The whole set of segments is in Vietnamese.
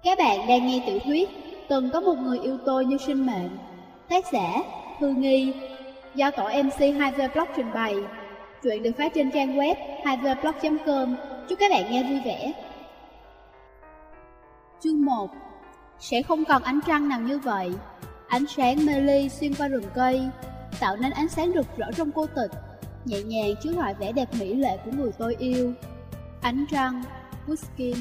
Các bạn đang nghe tiểu thuyết Từng có một người yêu tôi như sinh mệnh. Tác giả Thư Nghi. Do tổ MC 2vblog trình bày. Truyện được phát trên trang web 2vblog.com. Chúc các bạn nghe vui vẻ. Chương 1. Sẽ không còn ánh trăng nào như vậy. Ánh sáng mê ly xuyên qua rừng cây, tạo nên ánh sáng rực rỡ trong cô tịch, nhẹ nhàng chiếu lại vẻ đẹp mỹ lệ của người tôi yêu. Ánh trăng, Pushkin.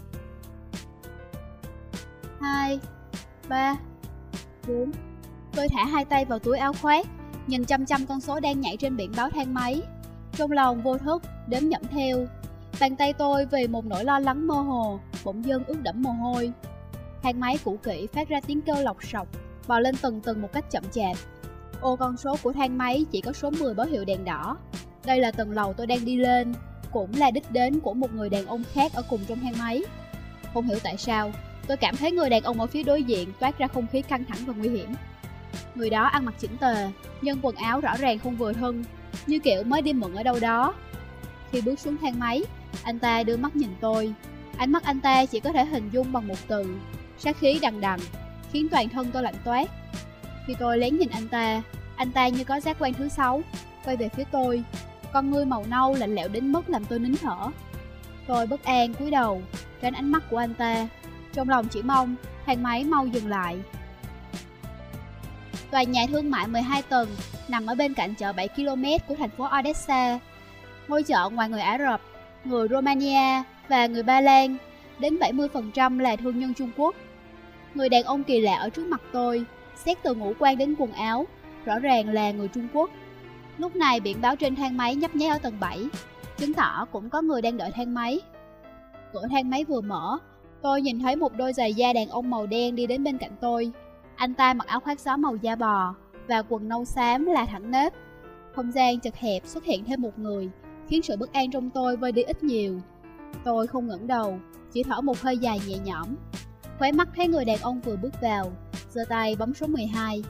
2, 3, 4. Tôi thả hai tay vào túi áo khoác, nhìn chăm chăm con số đang nhảy trên biển báo thang máy. Trong lòng vô thức đếm nhẩm theo. Bàn tay tôi vì một nỗi lo lắng mơ hồ bỗng dưng ướt đẫm mồ hôi. Thang máy cũ kỹ phát ra tiếng kêu lọc sọc, bò lên từng tầng một cách chậm chạp. Ô con số của thang máy chỉ có số 10 báo hiệu đèn đỏ. Đây là tầng lầu tôi đang đi lên, cũng là đích đến của một người đàn ông khác ở cùng trong thang máy. Không hiểu tại sao, tôi cảm thấy người đàn ông ở phía đối diện toát ra không khí căng thẳng và nguy hiểm. Người đó ăn mặc chỉnh tề, nhưng quần áo rõ ràng không vừa thân, như kiểu mới đi mượn ở đâu đó. Khi bước xuống thang máy, anh ta đưa mắt nhìn tôi. Ánh mắt anh ta chỉ có thể hình dung bằng một từ: sát khí đằng đằng, khiến toàn thân tôi lạnh toát. Khi tôi lén nhìn anh ta như có giác quan thứ 6, quay về phía tôi. Con ngươi màu nâu lạnh lẽo đến mức làm tôi nín thở. Tôi bất an cúi đầu, tránh ánh mắt của anh ta, trong lòng chỉ mong thang máy mau dừng lại. Tòa nhà thương mại 12 tầng nằm ở bên cạnh chợ 7 km của thành phố Odessa. Ngôi chợ ngoài người Ả Rập, người Romania và người Ba Lan, đến 70% là thương nhân Trung Quốc. Người đàn ông kỳ lạ ở trước mặt tôi, xét từ ngũ quan đến quần áo, rõ ràng là người Trung Quốc. Lúc này biển báo trên thang máy nhấp nháy ở tầng 7, chứng tỏ cũng có người đang đợi thang máy. Cửa thang máy vừa mở, tôi nhìn thấy một đôi giày da đàn ông màu đen đi đến bên cạnh tôi. Anh ta mặc áo khoác gió màu da bò và quần nâu xám là thẳng nếp. Không gian chật hẹp xuất hiện thêm một người, khiến sự bất an trong tôi vơi đi ít nhiều. Tôi không ngẩng đầu, chỉ thở một hơi dài nhẹ nhõm. Khóe mắt thấy người đàn ông vừa bước vào, giơ tay bấm số 12.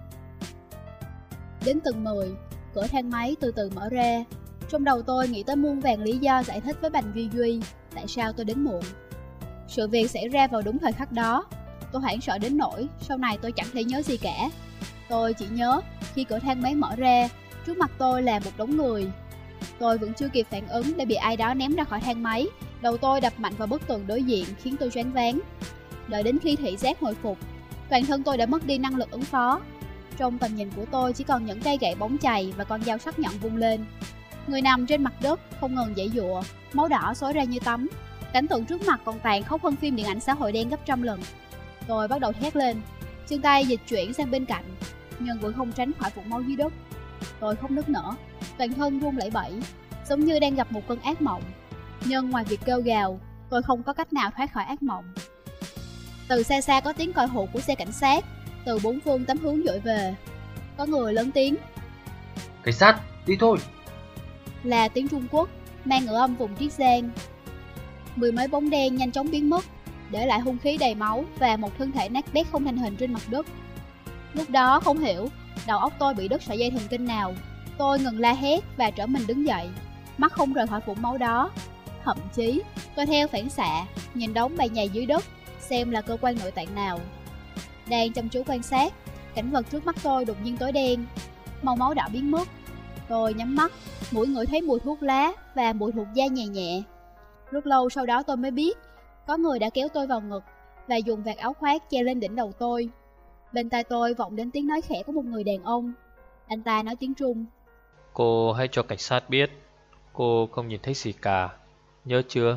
Đến tầng 10, cửa thang máy từ từ mở ra. Trong đầu tôi nghĩ tới muôn vàn lý do giải thích với Bành Duy Duy tại sao tôi đến muộn. Sự việc xảy ra vào đúng thời khắc đó. Tôi hoảng sợ đến nỗi sau này tôi chẳng thể nhớ gì cả. Tôi chỉ nhớ khi cửa thang máy mở ra, trước mặt tôi là một đống người. Tôi vẫn chưa kịp phản ứng đã bị ai đó ném ra khỏi thang máy. Đầu tôi đập mạnh vào bức tường đối diện khiến tôi choáng váng. Đợi đến khi thị giác hồi phục, toàn thân tôi đã mất đi năng lực ứng phó. Trong tầm nhìn của tôi chỉ còn những cây gậy bóng chày và con dao sắc nhọn vung lên. Người nằm trên mặt đất không ngừng giãy giụa, máu đỏ xối ra như tắm. Cảnh tượng trước mặt còn tàn khốc hơn phim điện ảnh xã hội đen gấp trăm lần. Tôi bắt đầu thét lên, chân tay dịch chuyển sang bên cạnh, nhưng vẫn không tránh khỏi vũng máu dưới đất. Tôi khóc nức nở, toàn thân run lẩy bẩy, giống như đang gặp một cơn ác mộng. Nhưng ngoài việc kêu gào, tôi không có cách nào thoát khỏi ác mộng. Từ xa xa có tiếng còi hụ của xe cảnh sát, từ bốn phương tám hướng dội về. Có người lớn tiếng: cảnh sát, đi thôi. Là tiếng Trung Quốc, mang ngữ âm vùng Triết Giang. Mười mấy bóng đen nhanh chóng biến mất, để lại hung khí đầy máu và một thân thể nát bét không thành hình trên mặt đất. Lúc đó không hiểu đầu óc tôi bị đứt sợi dây thần kinh nào. Tôi ngừng la hét và trở mình đứng dậy, mắt không rời khỏi vũng máu đó. Thậm chí tôi theo phản xạ nhìn đống bầy nhầy dưới đất, xem là cơ quan nội tạng nào. Đang chăm chú quan sát, cảnh vật trước mắt tôi đột nhiên tối đen, màu máu đỏ biến mất. Tôi nhắm mắt, mũi ngửi thấy mùi thuốc lá và mùi thuộc da nhẹ nhẹ. Rất lâu sau đó tôi mới biết có người đã kéo tôi vào ngực và dùng vạt áo khoác che lên đỉnh đầu tôi. Bên tai tôi vọng đến tiếng nói khẽ của một người đàn ông. Anh ta nói tiếng Trung: Cô hãy cho cảnh sát biết cô không nhìn thấy gì cả, nhớ chưa?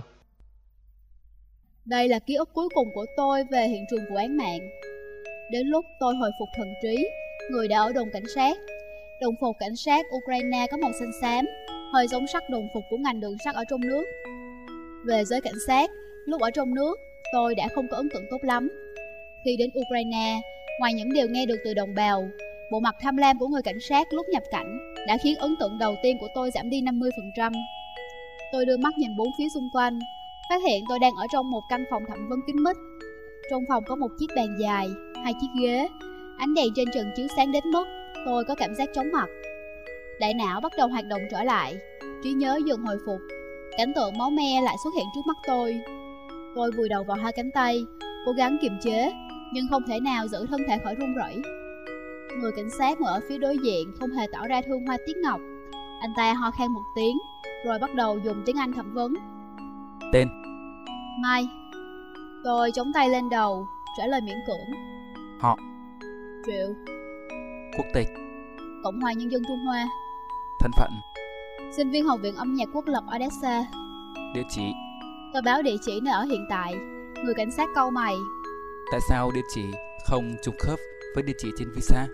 Đây là ký ức cuối cùng của tôi về hiện trường vụ án mạng. Đến lúc tôi hồi phục thần trí, người đã ở đồn cảnh sát. Đồng phục cảnh sát Ukraine có màu xanh xám, hơi giống sắc đồng phục của ngành đường sắt ở trong nước. Về giới cảnh sát, lúc ở trong nước, tôi đã không có ấn tượng tốt lắm. Khi đến Ukraine, ngoài những điều nghe được từ đồng bào, bộ mặt tham lam của người cảnh sát lúc nhập cảnh đã khiến ấn tượng đầu tiên của tôi giảm đi 50%. Tôi đưa mắt nhìn bốn phía xung quanh, phát hiện tôi đang ở trong một căn phòng thẩm vấn kín mít. Trong phòng có một chiếc bàn dài, hai chiếc ghế, ánh đèn trên trần chiếu sáng đến mức tôi có cảm giác chóng mặt. Đại não bắt đầu hoạt động trở lại, trí nhớ dần hồi phục. Cảnh tượng máu me lại xuất hiện trước mắt tôi. Tôi vùi đầu vào hai cánh tay, cố gắng kiềm chế, nhưng không thể nào giữ thân thể khỏi run rẩy. Người cảnh sát ngồi ở phía đối diện không hề tỏ ra thương Hoa Tiết Ngọc. Anh ta ho khan một tiếng, rồi bắt đầu dùng tiếng Anh thẩm vấn. Tên? Mai. Tôi chống tay lên đầu, trả lời miễn cưỡng. Họ? Triệu. Quốc tịch? Cộng hòa Nhân dân Trung Hoa. Thân phận? Sinh viên Học viện Âm nhạc Quốc lập Odessa. Địa chỉ? Tôi báo địa chỉ nơi ở hiện tại. Người cảnh sát cau mày. Tại sao địa chỉ không trùng khớp với địa chỉ trên visa?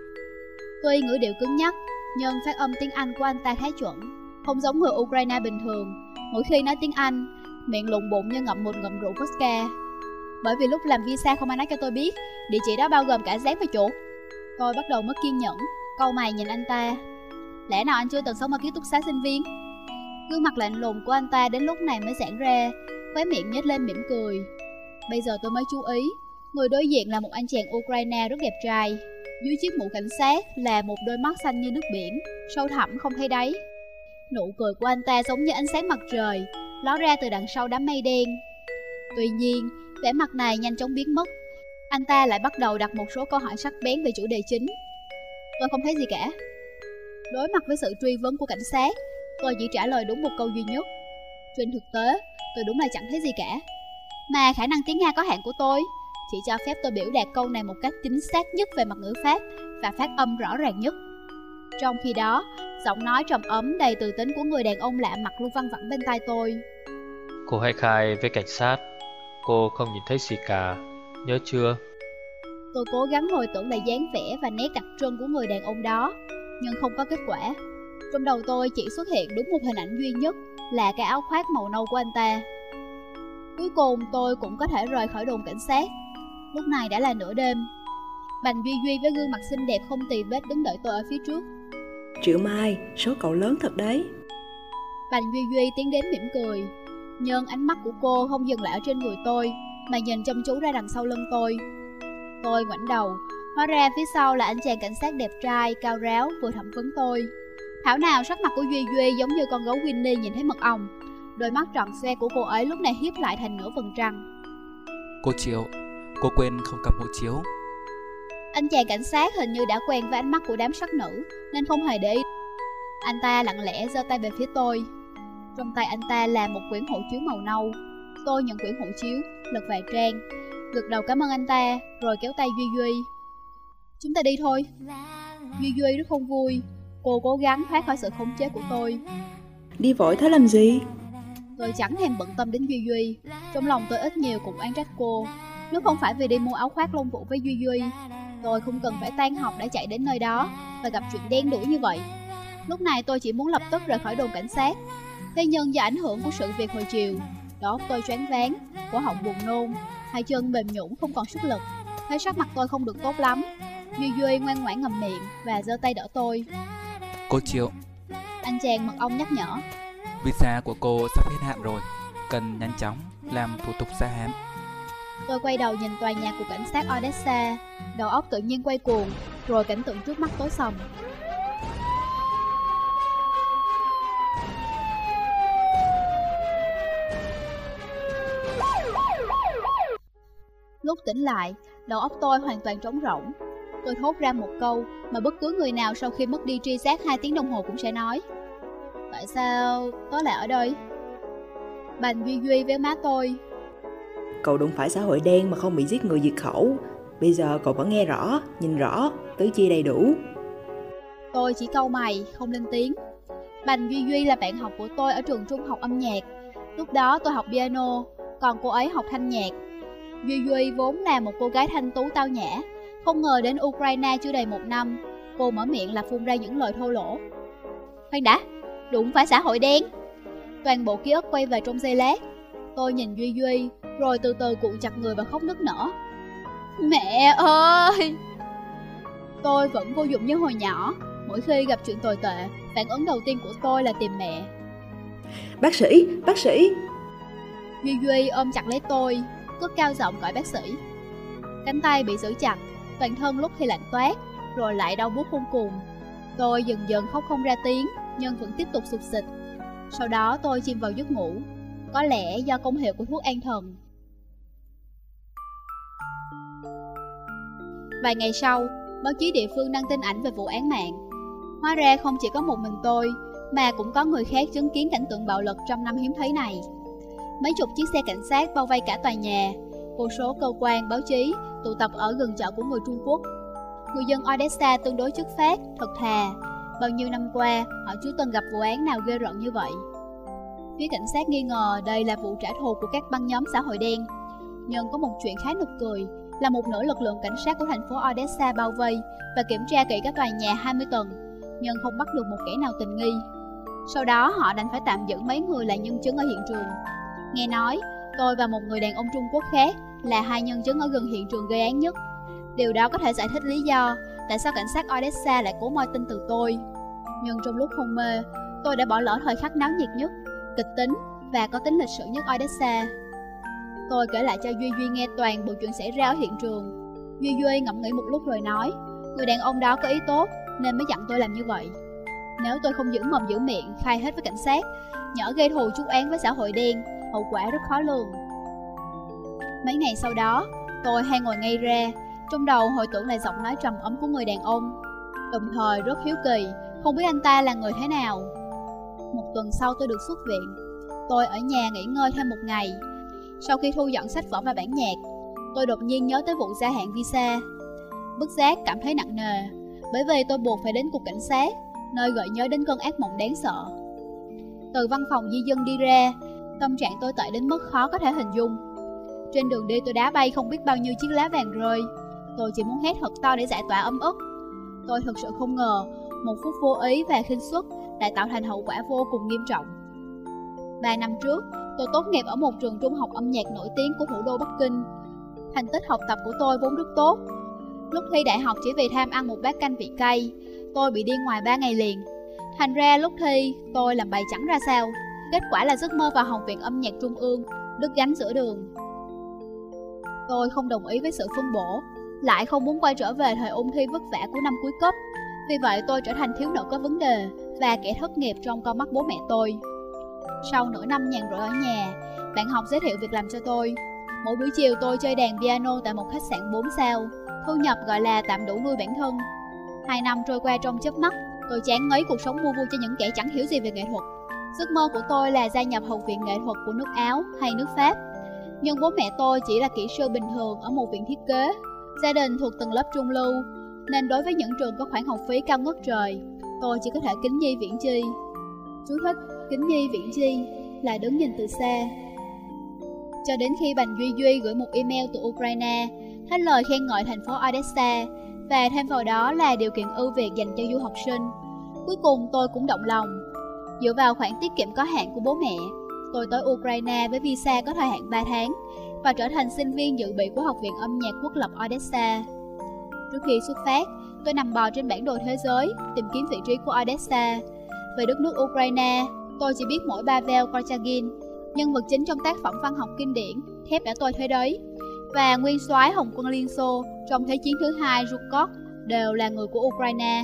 Tuy ngữ điệu cứng nhắc, nhưng phát âm tiếng Anh của anh ta khá chuẩn, không giống người Ukraine bình thường. Mỗi khi nói tiếng Anh, miệng lụng bụng như ngậm một ngụm rượu vodka. Bởi vì lúc làm visa không ai nói cho tôi biết địa chỉ đó bao gồm cả dán và chuột. Tôi bắt đầu mất kiên nhẫn, cau mày nhìn anh ta. Lẽ nào anh chưa từng sống ở ký túc xá sinh viên? Gương mặt lạnh lùng của anh ta đến lúc này mới giãn ra, khóe miệng nhếch lên mỉm cười. Bây giờ tôi mới chú ý, người đối diện là một anh chàng Ukraine rất đẹp trai. Dưới chiếc mũ cảnh sát là một đôi mắt xanh như nước biển, sâu thẳm không thấy đáy. Nụ cười của anh ta giống như ánh sáng mặt trời, ló ra từ đằng sau đám mây đen. Tuy nhiên, vẻ mặt này nhanh chóng biến mất. Anh ta lại bắt đầu đặt một số câu hỏi sắc bén về chủ đề chính. Tôi không thấy gì cả. Đối mặt với sự truy vấn của cảnh sát, tôi chỉ trả lời đúng một câu duy nhất. Trên thực tế, tôi đúng là chẳng thấy gì cả. Mà khả năng tiếng Nga có hạn của tôi chỉ cho phép tôi biểu đạt câu này một cách chính xác nhất về mặt ngữ pháp và phát âm rõ ràng nhất. Trong khi đó, giọng nói trầm ấm đầy từ tính của người đàn ông lạ mặt luôn văng vẳng bên tai tôi. Cô hãy khai với cảnh sát, cô không nhìn thấy gì cả, nhớ chưa? Tôi cố gắng hồi tưởng lại dáng vẻ và nét đặc trưng của người đàn ông đó, nhưng không có kết quả. Trong đầu tôi chỉ xuất hiện đúng một hình ảnh duy nhất, là cái áo khoác màu nâu của anh ta. Cuối cùng tôi cũng có thể rời khỏi đồn cảnh sát. Lúc này đã là nửa đêm. Bành Duy Duy với gương mặt xinh đẹp không tì vết đứng đợi tôi ở phía trước. Triệu Mai, số cậu lớn thật đấy. Bành Duy Duy tiến đến mỉm cười, nhưng ánh mắt của cô không dừng lại ở trên người tôi, mà nhìn chăm chú ra đằng sau lưng tôi. Tôi ngoảnh đầu, hóa ra phía sau là anh chàng cảnh sát đẹp trai, cao ráo vừa thẩm vấn tôi. Thảo nào sắc mặt của Duy Duy giống như con gấu Winnie nhìn thấy mật ong. Đôi mắt tròn xoe của cô ấy lúc này hiếp lại thành nửa vầng trăng. Cô Triệu, cô quên không cầm hộ chiếu. Anh chàng cảnh sát hình như đã quen với ánh mắt của đám sắc nữ nên không hề để ý. Anh ta lặng lẽ giơ tay về phía tôi. Trong tay anh ta là một quyển hộ chiếu màu nâu. Tôi nhận quyển hộ chiếu, lật vài trang, gật đầu cảm ơn anh ta, rồi kéo tay Duy Duy. Chúng ta đi thôi. Duy Duy rất không vui. Cô cố gắng thoát khỏi sự khống chế của tôi. Đi vội thế làm gì? Tôi chẳng thèm bận tâm đến Duy Duy. Trong lòng tôi ít nhiều cũng oán trách cô. Nếu không phải vì đi mua áo khoác lông vũ với Duy Duy, tôi không cần phải tan học để chạy đến nơi đó và gặp chuyện đen đủi như vậy. Lúc này tôi chỉ muốn lập tức rời khỏi đồn cảnh sát. Thế nhưng do ảnh hưởng của sự việc hồi chiều, đầu óc tôi choáng váng, cổ họng buồn nôn, hai chân mềm nhũn không còn sức lực. Thấy sắc mặt tôi không được tốt lắm. Duy Duy ngoan ngoãn ngậm miệng và giơ tay đỡ tôi. Cô Triệu, anh chàng mật ong nhắc nhở. Visa của cô sắp hết hạn rồi, cần nhanh chóng làm thủ tục gia hạn. Tôi quay đầu nhìn tòa nhà của cảnh sát Odessa, đầu óc tự nhiên quay cuồng, rồi cảnh tượng trước mắt tối sầm. Lúc tỉnh lại, đầu óc tôi hoàn toàn trống rỗng. Tôi thốt ra một câu mà bất cứ người nào sau khi mất đi tri giác 2 tiếng đồng hồ cũng sẽ nói. Tại sao tôi lại ở đây? Bành Duy Duy véo má tôi. Cậu đụng phải xã hội đen mà không bị giết người diệt khẩu. Bây giờ cậu vẫn nghe rõ, nhìn rõ, tứ chi đầy đủ. Tôi chỉ cau mày, không lên tiếng. Bành Duy Duy là bạn học của tôi ở trường trung học âm nhạc. Lúc đó tôi học piano, còn cô ấy học thanh nhạc. Duy Duy vốn là một cô gái thanh tú tao nhã. Không ngờ đến Ukraine chưa đầy 1 năm, cô mở miệng là phun ra những lời thô lỗ. Khoan đã, đụng phải xã hội đen. Toàn bộ ký ức quay về trong giây lát. Tôi nhìn Duy Duy, rồi từ từ cuộn chặt người và khóc nức nở. Mẹ ơi! Tôi vẫn vô dụng như hồi nhỏ. Mỗi khi gặp chuyện tồi tệ, phản ứng đầu tiên của tôi là tìm mẹ. Bác sĩ, bác sĩ! Duy Duy ôm chặt lấy tôi, cất cao giọng gọi bác sĩ. Cánh tay bị giữ chặt, toàn thân lúc thì lạnh toát, rồi lại đau buốt khôn cùng. Tôi dần dần khóc không ra tiếng, nhưng vẫn tiếp tục sụt sịt. Sau đó tôi chìm vào giấc ngủ, có lẽ do công hiệu của thuốc an thần. Vài ngày sau, báo chí địa phương đăng tin ảnh về vụ án mạng. Hóa ra không chỉ có một mình tôi, mà cũng có người khác chứng kiến cảnh tượng bạo lực trong năm hiếm thấy này. Mấy chục chiếc xe cảnh sát bao vây cả tòa nhà, vô số cơ quan, báo chí tụ tập ở gần chợ của người Trung Quốc. Người dân Odessa tương đối chất phác, thật thà. Bao nhiêu năm qua, họ chưa từng gặp vụ án nào ghê rợn như vậy. Phía cảnh sát nghi ngờ đây là vụ trả thù của các băng nhóm xã hội đen. Nhưng có một chuyện khá nực cười là một nửa lực lượng cảnh sát của thành phố Odessa bao vây và kiểm tra kỹ các tòa nhà 20 tầng, nhưng không bắt được một kẻ nào tình nghi. Sau đó họ đành phải tạm giữ mấy người là nhân chứng ở hiện trường. Nghe nói, tôi và một người đàn ông Trung Quốc khác là hai nhân chứng ở gần hiện trường gây án nhất. Điều đó có thể giải thích lý do tại sao cảnh sát Odessa lại cố moi tin từ tôi. Nhưng trong lúc hôn mê, tôi đã bỏ lỡ thời khắc náo nhiệt nhất, kịch tính và có tính lịch sử nhất Odessa. Tôi kể lại cho Duy Duy nghe toàn bộ chuyện xảy ra ở hiện trường. Duy Duy ngẫm nghĩ một lúc rồi nói, người đàn ông đó có ý tốt nên mới dặn tôi làm như vậy. Nếu tôi không giữ mồm giữ miệng khai hết với cảnh sát, nhỡ gây thù chuốc oán với xã hội đen, hậu quả rất khó lường. Mấy ngày sau đó, tôi hay ngồi ngay ra, trong đầu hồi tưởng lại giọng nói trầm ấm của người đàn ông, đồng thời rất hiếu kỳ, không biết anh ta là người thế nào. Một tuần sau tôi được xuất viện. Tôi ở nhà nghỉ ngơi thêm một ngày. Sau khi thu dọn sách vở và bản nhạc, tôi đột nhiên nhớ tới vụ gia hạn visa. Bất giác cảm thấy nặng nề, bởi vì tôi buộc phải đến cục cảnh sát, nơi gợi nhớ đến cơn ác mộng đáng sợ. Từ văn phòng di dân đi ra, tâm trạng tôi tệ đến mức khó có thể hình dung. Trên đường đi tôi đá bay không biết bao nhiêu chiếc lá vàng rơi. Tôi chỉ muốn hét thật to để giải tỏa ấm ức. Tôi thực sự không ngờ một phút vô ý và khinh suất lại tạo thành hậu quả vô cùng nghiêm trọng. 3 năm trước, tôi tốt nghiệp ở một trường trung học âm nhạc nổi tiếng của thủ đô Bắc Kinh. Thành tích học tập của tôi vốn rất tốt. Lúc thi đại học chỉ vì tham ăn một bát canh vị cay, tôi bị điên ngoài 3 ngày liền. Thành ra lúc thi, tôi làm bài chẳng ra sao. Kết quả là giấc mơ vào Học viện Âm nhạc Trung ương đứt gánh giữa đường. Tôi không đồng ý với sự phân bổ, lại không muốn quay trở về thời ôn thi vất vả của năm cuối cấp. Vì vậy tôi trở thành thiếu nữ có vấn đề và kẻ thất nghiệp trong con mắt bố mẹ tôi. Sau nửa năm nhàn rỗi ở nhà, bạn học giới thiệu việc làm cho tôi. Mỗi buổi chiều tôi chơi đàn piano tại một khách sạn 4 sao, thu nhập gọi là tạm đủ nuôi bản thân. 2 năm trôi qua trong chớp mắt, tôi chán ngấy cuộc sống mua vui cho những kẻ chẳng hiểu gì về nghệ thuật. Giấc mơ của tôi là gia nhập học viện nghệ thuật của nước Áo hay nước Pháp. Nhưng bố mẹ tôi chỉ là kỹ sư bình thường ở một viện thiết kế. Gia đình thuộc tầng lớp trung lưu, nên đối với những trường có khoản học phí cao ngất trời, tôi chỉ có thể kính nhi viễn chi. Chú thích: kính nhi viễn chi là đứng nhìn từ xa. Cho đến khi Bành Duy Duy gửi một email từ Ukraine, hết lời khen ngợi thành phố Odessa, và thêm vào đó là điều kiện ưu việt dành cho du học sinh. Cuối cùng tôi cũng động lòng. Dựa vào khoản tiết kiệm có hạn của bố mẹ, tôi tới Ukraine với visa có thời hạn 3 tháng và trở thành sinh viên dự bị của Học viện Âm nhạc Quốc lập Odessa. Trước khi xuất phát, tôi nằm bò trên bản đồ thế giới tìm kiếm vị trí của Odessa. Về đất nước Ukraine, tôi chỉ biết mỗi Pavel Korchagin, nhân vật chính trong tác phẩm văn học kinh điển Thép đã tôi thế đấy, và nguyên soái Hồng quân Liên Xô trong Thế chiến thứ hai Zhukov đều là người của Ukraine.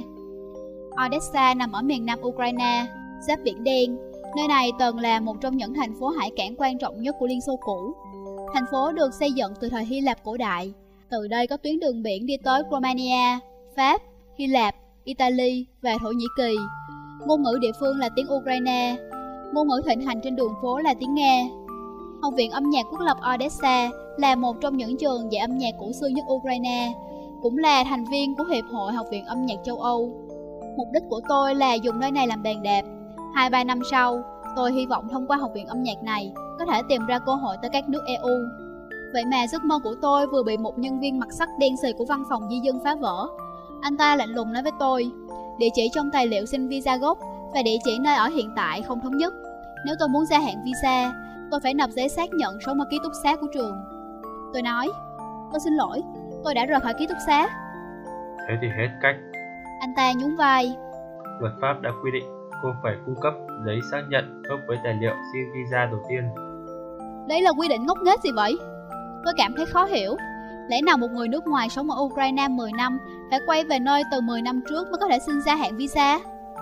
Odessa nằm ở miền nam Ukraine, giáp Biển Đen. Nơi này từng là một trong những thành phố hải cảng quan trọng nhất của Liên Xô cũ. Thành phố được xây dựng từ thời Hy Lạp cổ đại. Từ đây có tuyến đường biển đi tới Romania, Pháp, Hy Lạp, Italy và Thổ Nhĩ Kỳ. Ngôn ngữ địa phương là tiếng Ukraine. Ngôn ngữ thịnh hành trên đường phố là tiếng Nga. Học viện Âm nhạc Quốc lập Odessa là một trong những trường dạy âm nhạc cổ xưa nhất Ukraine, cũng là thành viên của Hiệp hội Học viện Âm nhạc châu Âu. Mục đích của tôi là dùng nơi này làm bàn đạp. 2-3 năm sau, tôi hy vọng thông qua học viện âm nhạc này có thể tìm ra cơ hội tới các nước EU. Vậy mà giấc mơ của tôi vừa bị một nhân viên mặt sắc đen xì của văn phòng di dân phá vỡ. Anh ta lạnh lùng nói với tôi, địa chỉ trong tài liệu xin visa gốc và địa chỉ nơi ở hiện tại không thống nhất. Nếu tôi muốn gia hạn visa, tôi phải nộp giấy xác nhận sống ở ký túc xá của trường. Tôi nói, tôi xin lỗi, tôi đã rời khỏi ký túc xá. Thế thì hết cách. Anh ta nhún vai. Luật pháp đã quy định cô phải cung cấp giấy xác nhận gốc với tài liệu xin visa đầu tiên. Đấy là quy định ngốc nghếch gì vậy? Tôi cảm thấy khó hiểu. Lẽ nào một người nước ngoài sống ở Ukraine 10 năm phải quay về nơi từ 10 năm trước mới có thể xin gia hạn visa?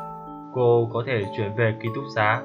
Cô có thể chuyển về ký túc xá.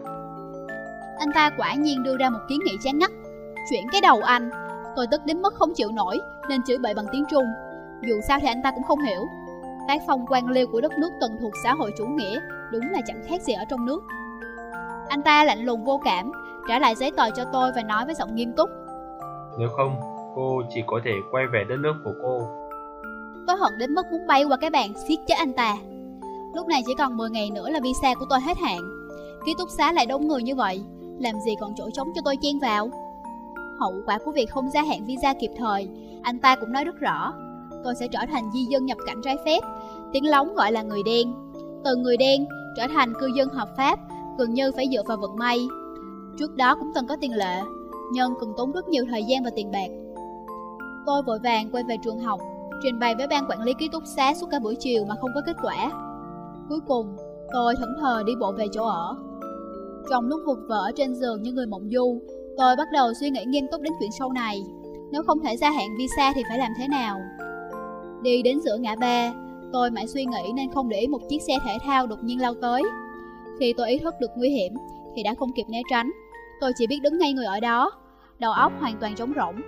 Anh ta quả nhiên đưa ra một kiến nghị chán ngắt. Chuyển cái đầu anh. Tôi tức đến mức không chịu nổi nên chửi bậy bằng tiếng Trung. Dù sao thì anh ta cũng không hiểu. Tác phong quan liêu của đất nước tuần thuộc xã hội chủ nghĩa đúng là chẳng khác gì ở trong nước. Anh ta lạnh lùng vô cảm, trả lại giấy tờ cho tôi và nói với giọng nghiêm túc: Nếu không, cô chỉ có thể quay về đất nước của cô. Tôi hận đến mức muốn bay qua cái bàn siết chết anh ta. Lúc này chỉ còn 10 ngày nữa là visa của tôi hết hạn. Ký túc xá lại đông người như vậy, làm gì còn chỗ trống cho tôi chen vào. Hậu quả của việc không gia hạn visa kịp thời, anh ta cũng nói rất rõ. Tôi sẽ trở thành di dân nhập cảnh trái phép, tiếng lóng gọi là người đen. Từ người đen trở thành cư dân hợp pháp gần như phải dựa vào vận may. Trước đó cũng từng có tiền lệ, nhưng cần tốn rất nhiều thời gian và tiền bạc. Tôi vội vàng quay về trường học, trình bày với ban quản lý ký túc xá suốt cả buổi chiều mà không có kết quả. Cuối cùng, tôi thẫn thờ đi bộ về chỗ ở. Trong lúc vật vờ trên giường như người mộng du, tôi bắt đầu suy nghĩ nghiêm túc đến chuyện sau này. Nếu không thể gia hạn visa thì phải làm thế nào? Đi đến giữa ngã ba, tôi mãi suy nghĩ nên không để ý một chiếc xe thể thao đột nhiên lao tới. Khi tôi ý thức được nguy hiểm thì đã không kịp né tránh. Tôi chỉ biết đứng ngay người ở đó, đầu óc hoàn toàn trống rỗng.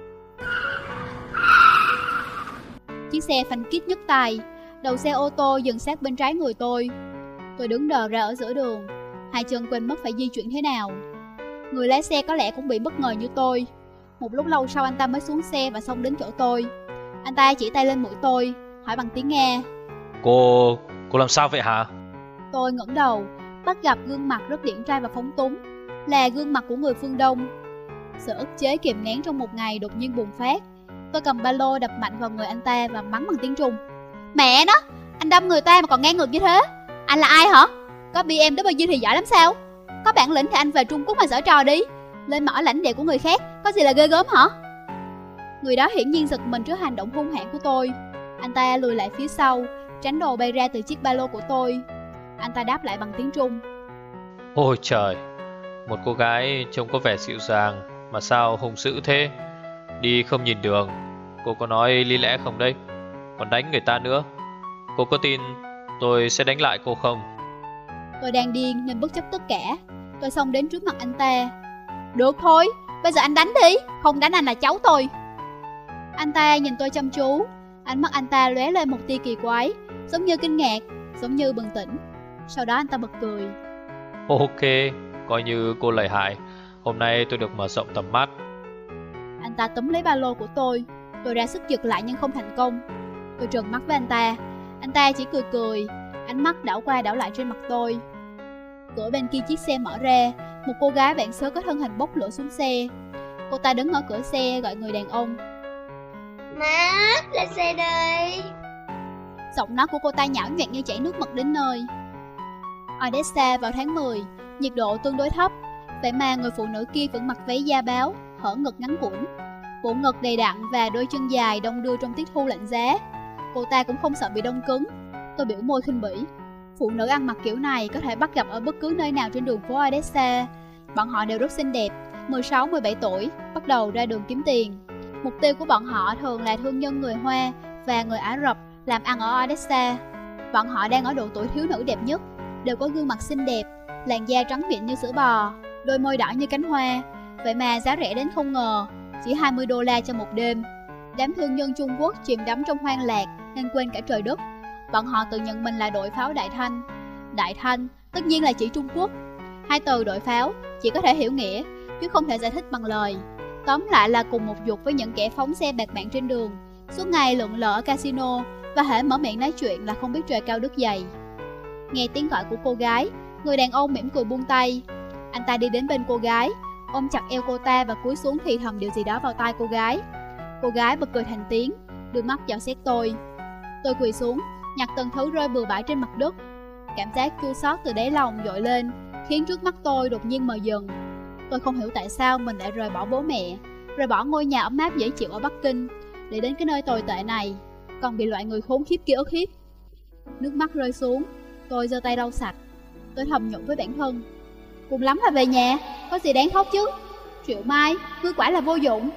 Chiếc xe phanh kít nhức tay, đầu xe ô tô dừng sát bên trái người tôi. Tôi đứng đờ ra ở giữa đường, hai chân quên mất phải di chuyển thế nào. Người lái xe có lẽ cũng bị bất ngờ như tôi. Một lúc lâu sau anh ta mới xuống xe và xông đến chỗ tôi. Anh ta chỉ tay lên mũi tôi, hỏi bằng tiếng Nga: Cô làm sao vậy hả? Tôi ngẩng đầu, bắt gặp gương mặt rất điển trai và phóng túng, là gương mặt của người phương Đông. Sự ức chế kìm nén trong một ngày đột nhiên bùng phát. Tôi cầm ba lô đập mạnh vào người anh ta và mắng bằng tiếng Trung: Mẹ nó, anh đâm người ta mà còn ngang ngược như thế. Anh là ai hả? Có BMW thì giỏi lắm sao? Có bản lĩnh thì anh về Trung Quốc mà giở trò đi. Lên mỏ lãnh địa của người khác, có gì là ghê gớm hả? Người đó hiển nhiên giật mình trước hành động hung hãn của tôi. Anh ta lùi lại phía sau, tránh đồ bay ra từ chiếc ba lô của tôi. Anh ta đáp lại bằng tiếng Trung: Ôi trời, một cô gái trông có vẻ dịu dàng mà sao hung dữ thế? Đi không nhìn đường, cô có nói lý lẽ không đấy? Còn đánh người ta nữa. Cô có tin tôi sẽ đánh lại cô không? Tôi đang điên nên bất chấp tất cả. Tôi xông đến trước mặt anh ta: Được thôi, bây giờ anh đánh đi, không đánh anh là cháu tôi. Anh ta nhìn tôi chăm chú. Ánh mắt anh ta lóe lên một tia kỳ quái, giống như kinh ngạc, giống như bừng tỉnh. Sau đó anh ta bật cười: Ok, coi như cô lợi hại. Hôm nay tôi được mở rộng tầm mắt. Anh ta túm lấy ba lô của tôi. Tôi ra sức giật lại nhưng không thành công. Tôi trợn mắt với anh ta. Anh ta chỉ cười cười, ánh mắt đảo qua đảo lại trên mặt tôi. Cửa bên kia chiếc xe mở ra. Một cô gái vạm xớ có thân hình bốc lửa xuống xe. Cô ta đứng ở cửa xe gọi người đàn ông: Má, lên xe đây. Giọng nói của cô ta nhão nhoẹt như chảy nước mật đến nơi. Odessa vào tháng 10, nhiệt độ tương đối thấp. Vậy mà người phụ nữ kia vẫn mặc váy da báo, hở ngực ngắn cũn, bộ ngực đầy đặn và đôi chân dài đong đưa trong tiết thu lạnh giá. Cô ta cũng không sợ bị đông cứng. Tôi biểu môi khinh bỉ. Phụ nữ ăn mặc kiểu này có thể bắt gặp ở bất cứ nơi nào trên đường phố Odessa. Bọn họ đều rất xinh đẹp, 16-17 tuổi, bắt đầu ra đường kiếm tiền. Mục tiêu của bọn họ thường là thương nhân người Hoa và người Ả Rập làm ăn ở Odessa. Bọn họ đang ở độ tuổi thiếu nữ đẹp nhất, đều có gương mặt xinh đẹp, làn da trắng mịn như sữa bò, đôi môi đỏ như cánh hoa. Vậy mà giá rẻ đến không ngờ, chỉ $20 cho một đêm. Đám thương nhân Trung Quốc chìm đắm trong hoang lạc nên quên cả trời đất. Bọn họ tự nhận mình là đội pháo Đại Thanh. Đại Thanh tất nhiên là chỉ Trung Quốc. Hai từ đội pháo chỉ có thể hiểu nghĩa, chứ không thể giải thích bằng lời. Tóm lại là cùng một ruột với những kẻ phóng xe bạc mạng trên đường, suốt ngày lượn lờ ở casino, và hễ mở miệng nói chuyện là không biết trời cao đất dày. Nghe tiếng gọi của cô gái, người đàn ông mỉm cười buông tay. Anh ta đi đến bên cô gái, ôm chặt eo cô ta và cúi xuống thì thầm điều gì đó vào tai cô gái. Cô gái bật cười thành tiếng, đưa mắt dò xét tôi. Tôi quỳ xuống, nhặt từng thứ rơi bừa bãi trên mặt đất. Cảm giác chua xót từ đáy lòng dội lên, khiến trước mắt tôi đột nhiên mờ dần. Tôi không hiểu tại sao mình lại rời bỏ bố mẹ, rời bỏ ngôi nhà ấm áp dễ chịu ở Bắc Kinh, để đến cái nơi tồi tệ này, còn bị loại người khốn khiếp kia ức hiếp. Nước mắt rơi xuống, tôi giơ tay lau sạch. Tôi thầm nhủ với bản thân: cùng lắm là về nhà, có gì đáng khóc chứ. Triệu Mai, ngươi quả là vô dụng.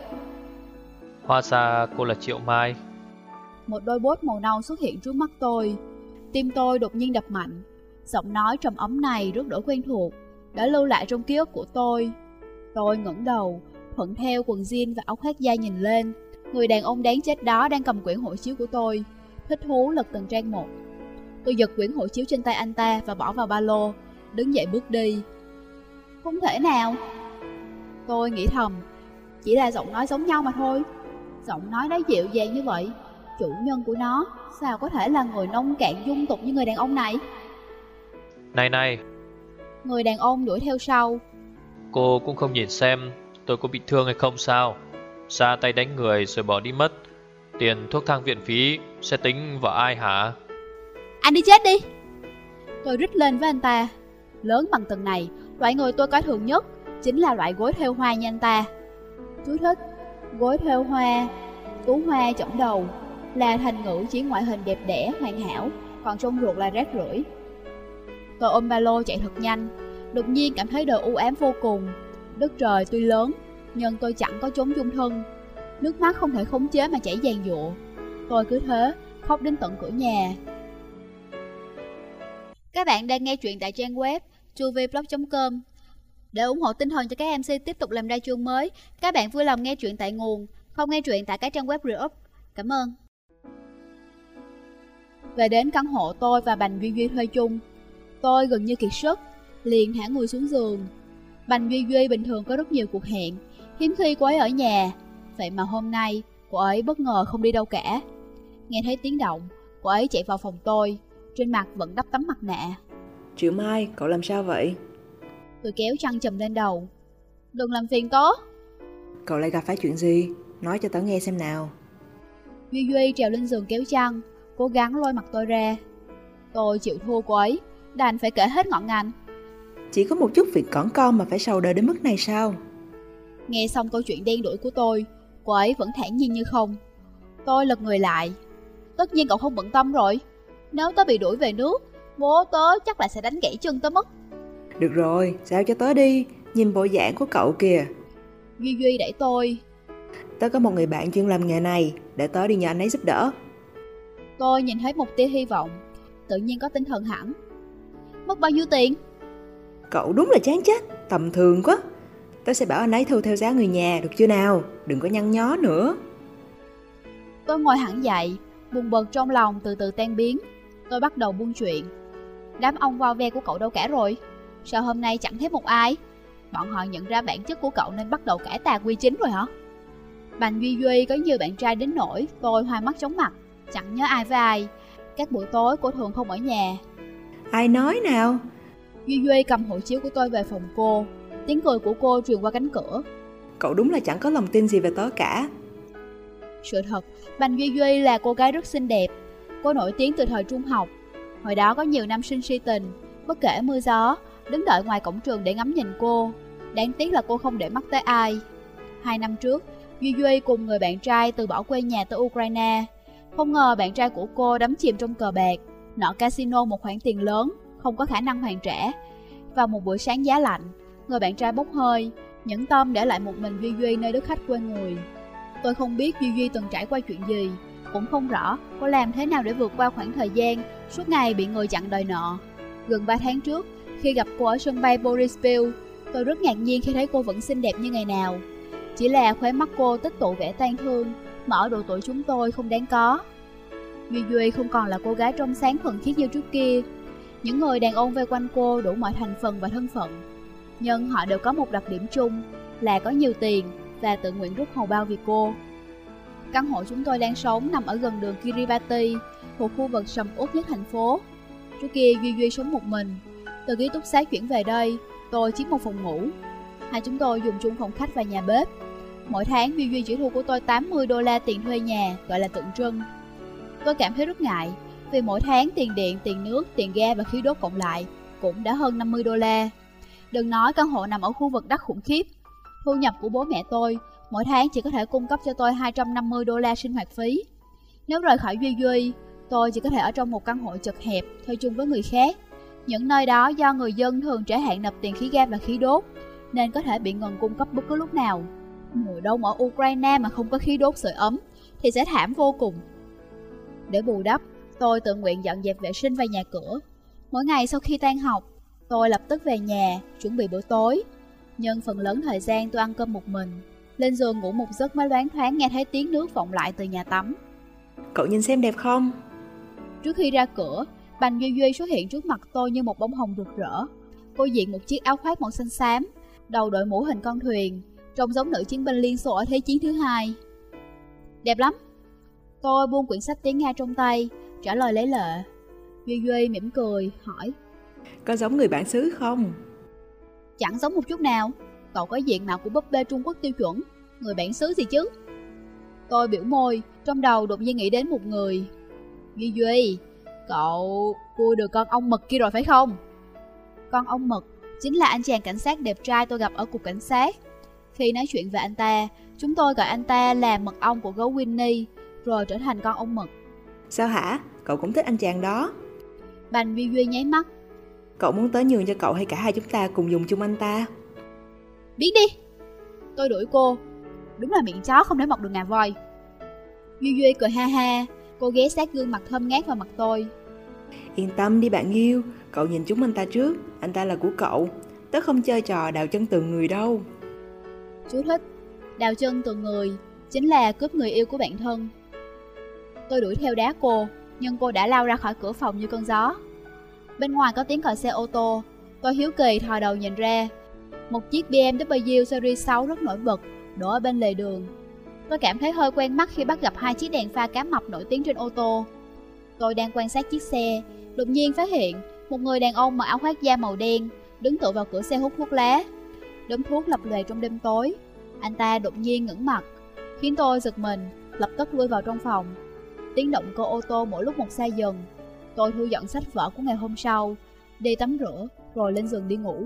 Hóa ra cô là Triệu Mai. Một đôi bốt màu nâu xuất hiện trước mắt tôi. Tim tôi đột nhiên đập mạnh. Giọng nói trầm ấm này rất đổi quen thuộc, đã lưu lại trong ký ức của tôi. Tôi ngẩng đầu, thuận theo quần jean và áo khoác da nhìn lên. Người đàn ông đáng chết đó đang cầm quyển hộ chiếu của tôi, thích thú lật từng trang một. Tôi giật quyển hộ chiếu trên tay anh ta và bỏ vào ba lô, đứng dậy bước đi. Không thể nào, tôi nghĩ thầm, chỉ là giọng nói giống nhau mà thôi. Giọng nói đó dịu dàng như vậy, chủ nhân của nó sao có thể là người nông cạn dung tục như người đàn ông này? Này, Người đàn ông đuổi theo sau. cô cũng không nhìn xem tôi có bị thương hay không sao? Ra tay đánh người rồi bỏ đi mất. Tiền thuốc thang viện phí sẽ tính vào ai hả? Anh đi chết đi! Tôi rít lên với anh ta. Lớn bằng tầng này, loại người tôi coi thường nhất chính là loại gối thêu hoa như anh ta. Chú thích: gối thêu hoa, tú hoa chỏng đầu, là thành ngữ chỉ ngoại hình đẹp đẽ, hoàn hảo, còn trong ruột là rác rưởi. Tôi ôm ba lô chạy thật nhanh, đột nhiên cảm thấy đời u ám vô cùng. Đất trời tuy lớn, nhưng tôi chẳng có chốn dung thân. Nước mắt không thể khống chế mà chảy dàn dụa. Tôi cứ thế, khóc đến tận cửa nhà. Các bạn đang nghe truyện tại trang web chuviblog.com. Để ủng hộ tinh thần cho các MC tiếp tục làm ra chương mới, các bạn vui lòng nghe truyện tại nguồn, không nghe truyện tại các trang web re-up. Cảm ơn. Về đến căn hộ tôi và Bành Duy Duy thuê chung, tôi gần như kiệt sức, liền thả người xuống giường. Bành Duy Duy bình thường có rất nhiều cuộc hẹn, hiếm khi cô ấy ở nhà. Vậy mà hôm nay, cô ấy bất ngờ không đi đâu cả. Nghe thấy tiếng động, cô ấy chạy vào phòng tôi, trên mặt vẫn đắp tấm mặt nạ. Triệu Mai, cậu làm sao vậy? Tôi kéo chăn chùm lên đầu. Đừng làm phiền tớ. Cậu lại gặp phải chuyện gì? Nói cho tớ nghe xem nào. Duy Duy trèo lên giường kéo chăn, cố gắng lôi mặt tôi ra. Tôi chịu thua cô ấy, đành phải kể hết ngọn ngành. Chỉ có một chút việc cỏn con mà phải sầu đời đến mức này sao? Nghe xong câu chuyện đen đủi của tôi, cô ấy vẫn thản nhiên như không. Tôi lật người lại. Tất nhiên cậu không bận tâm rồi. Nếu tớ bị đuổi về nước, bố tớ chắc là sẽ đánh gãy chân tớ mất. Được rồi, giao cho tớ đi. Nhìn bộ dạng của cậu kìa. Duy Duy đẩy tôi. Tớ có một người bạn chuyên làm nghề này, để tớ đi nhờ anh ấy giúp đỡ. Tôi nhìn thấy một tia hy vọng, tự nhiên có tinh thần hẳn. Mất bao nhiêu tiền? Cậu đúng là chán chết, tầm thường quá. Tớ sẽ bảo anh ấy thu theo giá người nhà, được chưa nào? Đừng có nhăn nhó nữa. Tôi ngồi hẳn dậy, buồn bực trong lòng từ từ tan biến. Tôi bắt đầu buôn chuyện. Đám ông vo ve của cậu đâu cả rồi? Sao hôm nay chẳng thấy một ai? Bọn họ nhận ra bản chất của cậu nên bắt đầu cải tà quy chính rồi hả? Bành Duy Duy có nhiều bạn trai đến nỗi tôi hoa mắt chóng mặt, chẳng nhớ ai với ai. Các buổi tối cô thường không ở nhà. Ai nói nào? Duy Duy cầm hộ chiếu của tôi về phòng cô. Tiếng cười của cô truyền qua cánh cửa. Cậu đúng là chẳng có lòng tin gì về tớ cả. Sự thật, Bành Duy Duy là cô gái rất xinh đẹp. Cô nổi tiếng từ thời trung học. Hồi đó có nhiều nam sinh si tình, bất kể mưa gió, đứng đợi ngoài cổng trường để ngắm nhìn cô. Đáng tiếc là cô không để mắt tới ai. 2 năm trước, Duy Duy cùng người bạn trai từ bỏ quê nhà tới Ukraine. Không ngờ bạn trai của cô đắm chìm trong cờ bạc, nợ casino một khoản tiền lớn, không có khả năng hoàn trả. Vào một buổi sáng giá lạnh, người bạn trai bốc hơi, nhẫn tâm để lại một mình Duy Duy nơi đất khách quê người. Tôi không biết Duy Duy từng trải qua chuyện gì, cũng không rõ cô làm thế nào để vượt qua khoảng thời gian suốt ngày bị người chặn đòi nợ. Gần 3 tháng trước, khi gặp cô ở sân bay Boryspil, tôi rất ngạc nhiên khi thấy cô vẫn xinh đẹp như ngày nào. Chỉ là khóe mắt cô tích tụ vẻ tang thương, mà ở độ tuổi chúng tôi không đáng có. Duy Duy không còn là cô gái trong sáng thuần khiết như trước kia. Những người đàn ông vây quanh cô đủ mọi thành phần và thân phận, nhưng họ đều có một đặc điểm chung là có nhiều tiền và tự nguyện rút hầu bao vì cô. Căn hộ chúng tôi đang sống nằm ở gần đường Kiribati, thuộc khu vực sầm uất nhất thành phố. Trước kia Duy Duy sống một mình. Từ ký túc xá chuyển về đây, tôi chiếm một phòng ngủ. Hai chúng tôi dùng chung phòng khách và nhà bếp. Mỗi tháng Duy Duy chỉ thu của tôi $80 tiền thuê nhà, gọi là tượng trưng. Tôi cảm thấy rất ngại, vì mỗi tháng tiền điện, tiền nước, tiền ga và khí đốt cộng lại cũng đã hơn $50. Đừng nói căn hộ nằm ở khu vực đắt khủng khiếp. Thu nhập của bố mẹ tôi mỗi tháng chỉ có thể cung cấp cho tôi $250 sinh hoạt phí. Nếu rời khỏi Duy Duy, tôi chỉ có thể ở trong một căn hộ chật hẹp, thuê chung với người khác. Những nơi đó do người dân thường trễ hạn nộp tiền khí ga và khí đốt, nên có thể bị ngừng cung cấp bất cứ lúc nào. Mùa đông ở Ukraine mà không có khí đốt sưởi ấm thì sẽ thảm vô cùng. Để bù đắp, tôi tự nguyện dọn dẹp vệ sinh và nhà cửa. Mỗi ngày sau khi tan học, tôi lập tức về nhà, chuẩn bị bữa tối. Nhưng phần lớn thời gian tôi ăn cơm một mình. Lên giường ngủ một giấc mới loáng thoáng nghe thấy tiếng nước vọng lại từ nhà tắm. Cậu nhìn xem đẹp không? Trước khi ra cửa, Bành Duy Duy xuất hiện trước mặt tôi như một bông hồng rực rỡ. Cô diện một chiếc áo khoác màu xanh xám, đầu đội mũ hình con thuyền, trông giống nữ chiến binh Liên Xô ở Thế chiến thứ hai. Đẹp lắm. Tôi buông quyển sách tiếng Nga trong tay, trả lời lấy lệ. Duy Duy mỉm cười, hỏi: Có giống người bản xứ không? Chẳng giống một chút nào. Cậu có diện mạo của búp bê Trung Quốc tiêu chuẩn, người bản xứ gì chứ? Tôi biểu môi, trong đầu đột nhiên nghĩ đến một người. Duy Duy, cậu cua được con ong mực kia rồi phải không? Con ong mực chính là anh chàng cảnh sát đẹp trai tôi gặp ở cục cảnh sát. Khi nói chuyện về anh ta, chúng tôi gọi anh ta là mật ong của gấu Winnie, rồi trở thành con ong mực. Sao hả? Cậu cũng thích anh chàng đó? Bành Duy Duy nháy mắt. Cậu muốn tớ nhường cho cậu hay cả hai chúng ta cùng dùng chung anh ta? Biến đi! Tôi đuổi cô. Đúng là miệng chó không để mọc được ngà voi. Duy Duy cười ha ha. Cô ghé sát gương mặt thơm ngát vào mặt tôi. Yên tâm đi bạn yêu, cậu nhìn chúng anh ta trước, anh ta là của cậu. Tớ không chơi trò đào chân từ người đâu. Chú thích: đào chân từ người chính là cướp người yêu của bạn thân. Tôi đuổi theo đá cô, nhưng cô đã lao ra khỏi cửa phòng như cơn gió. Bên ngoài có tiếng còi xe ô tô. Tôi hiếu kỳ thò đầu nhìn ra. Một chiếc BMW Series 6 rất nổi bật đổ ở bên lề đường. Tôi cảm thấy hơi quen mắt khi bắt gặp hai chiếc đèn pha cá mập nổi tiếng trên ô tô. Tôi đang quan sát chiếc xe, đột nhiên phát hiện một người đàn ông mặc áo khoác da màu đen đứng tựa vào cửa xe hút thuốc lá. Đốm thuốc lập lòe trong đêm tối. Anh ta đột nhiên ngẩng mặt, khiến tôi giật mình, lập tức lui vào trong phòng. Tiếng động cơ ô tô mỗi lúc một xa dần. Tôi thu dọn sách vở của ngày hôm sau, đi tắm rửa, rồi lên giường đi ngủ.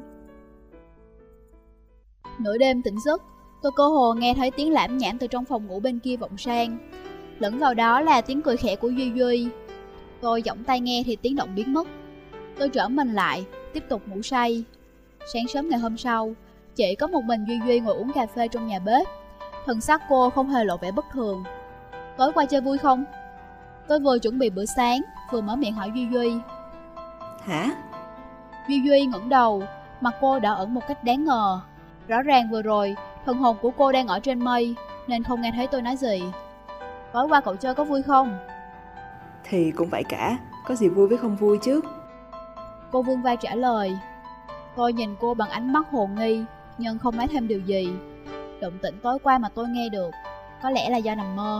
Nửa đêm tỉnh giấc, tôi cơ hồ nghe thấy tiếng lảm nhảm từ trong phòng ngủ bên kia vọng sang. Lẫn vào đó là tiếng cười khẽ của Duy Duy. Tôi giọng tai nghe thì tiếng động biến mất. Tôi trở mình lại, tiếp tục ngủ say. Sáng sớm ngày hôm sau, chỉ có một mình Duy Duy ngồi uống cà phê trong nhà bếp. Thần sắc cô không hề lộ vẻ bất thường. Tối qua chơi vui không? Tôi vừa chuẩn bị bữa sáng, vừa mở miệng hỏi Duy Duy. Hả? Duy Duy ngẩng đầu, mặt cô đỏ ẩn một cách đáng ngờ. Rõ ràng vừa rồi, thần hồn của cô đang ở trên mây, nên không nghe thấy tôi nói gì. Tối qua cậu chơi có vui không? Thì cũng vậy cả, có gì vui với không vui chứ. Cô vươn vai trả lời. Tôi nhìn cô bằng ánh mắt hồ nghi, nhưng không nói thêm điều gì. Động tĩnh tối qua mà tôi nghe được, có lẽ là do nằm mơ.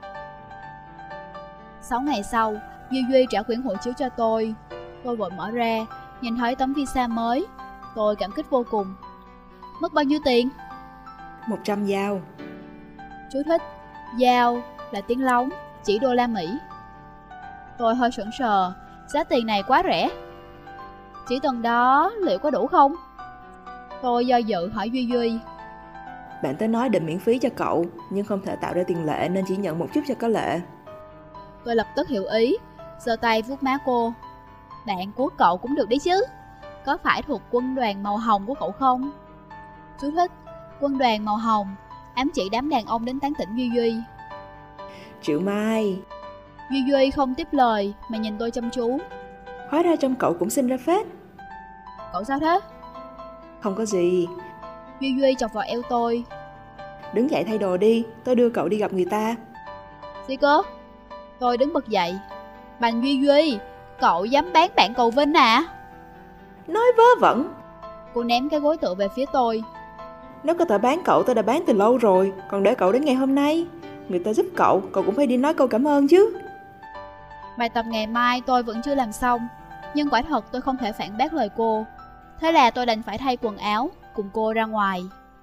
6 ngày sau, Duy Duy trả quyển hộ chiếu cho tôi. Tôi vội mở ra, nhìn thấy tấm visa mới. Tôi cảm kích vô cùng. Mất bao nhiêu tiền? 100 dao. Chú thích: dao là tiếng lóng, chỉ đô la Mỹ. Tôi hơi sững sờ, giá tiền này quá rẻ. Chỉ tuần đó liệu có đủ không? Tôi do dự hỏi Duy Duy. Bạn tớ nói định miễn phí cho cậu, nhưng không thể tạo ra tiền lệ nên chỉ nhận một chút cho có lệ. Tôi lập tức hiểu ý, giơ tay vuốt má cô. Bạn của cậu cũng được đấy chứ. Có phải thuộc quân đoàn màu hồng của cậu không? Chú thích: quân đoàn màu hồng ám chỉ đám đàn ông đến tán tỉnh Duy Duy. Triệu Mai. Duy Duy không tiếp lời mà nhìn tôi chăm chú. Hóa ra trong cậu cũng xinh ra phết. Cậu sao thế? Không có gì. Duy Duy chọc vào eo tôi. Đứng dậy thay đồ đi, tôi đưa cậu đi gặp người ta. Gì cơ? Tôi đứng bật dậy. Bành Duy Duy, cậu dám bán bạn cầu Vinh à? Nói vớ vẩn. Cô ném cái gối tựa về phía tôi. Nếu có thể bán cậu tôi đã bán từ lâu rồi, còn để cậu đến ngày hôm nay. Người ta giúp cậu cũng phải đi nói câu cảm ơn chứ. Bài tập ngày mai tôi vẫn chưa làm xong, nhưng quả thật tôi không thể phản bác lời cô. Thế là tôi đành phải thay quần áo, cùng cô ra ngoài.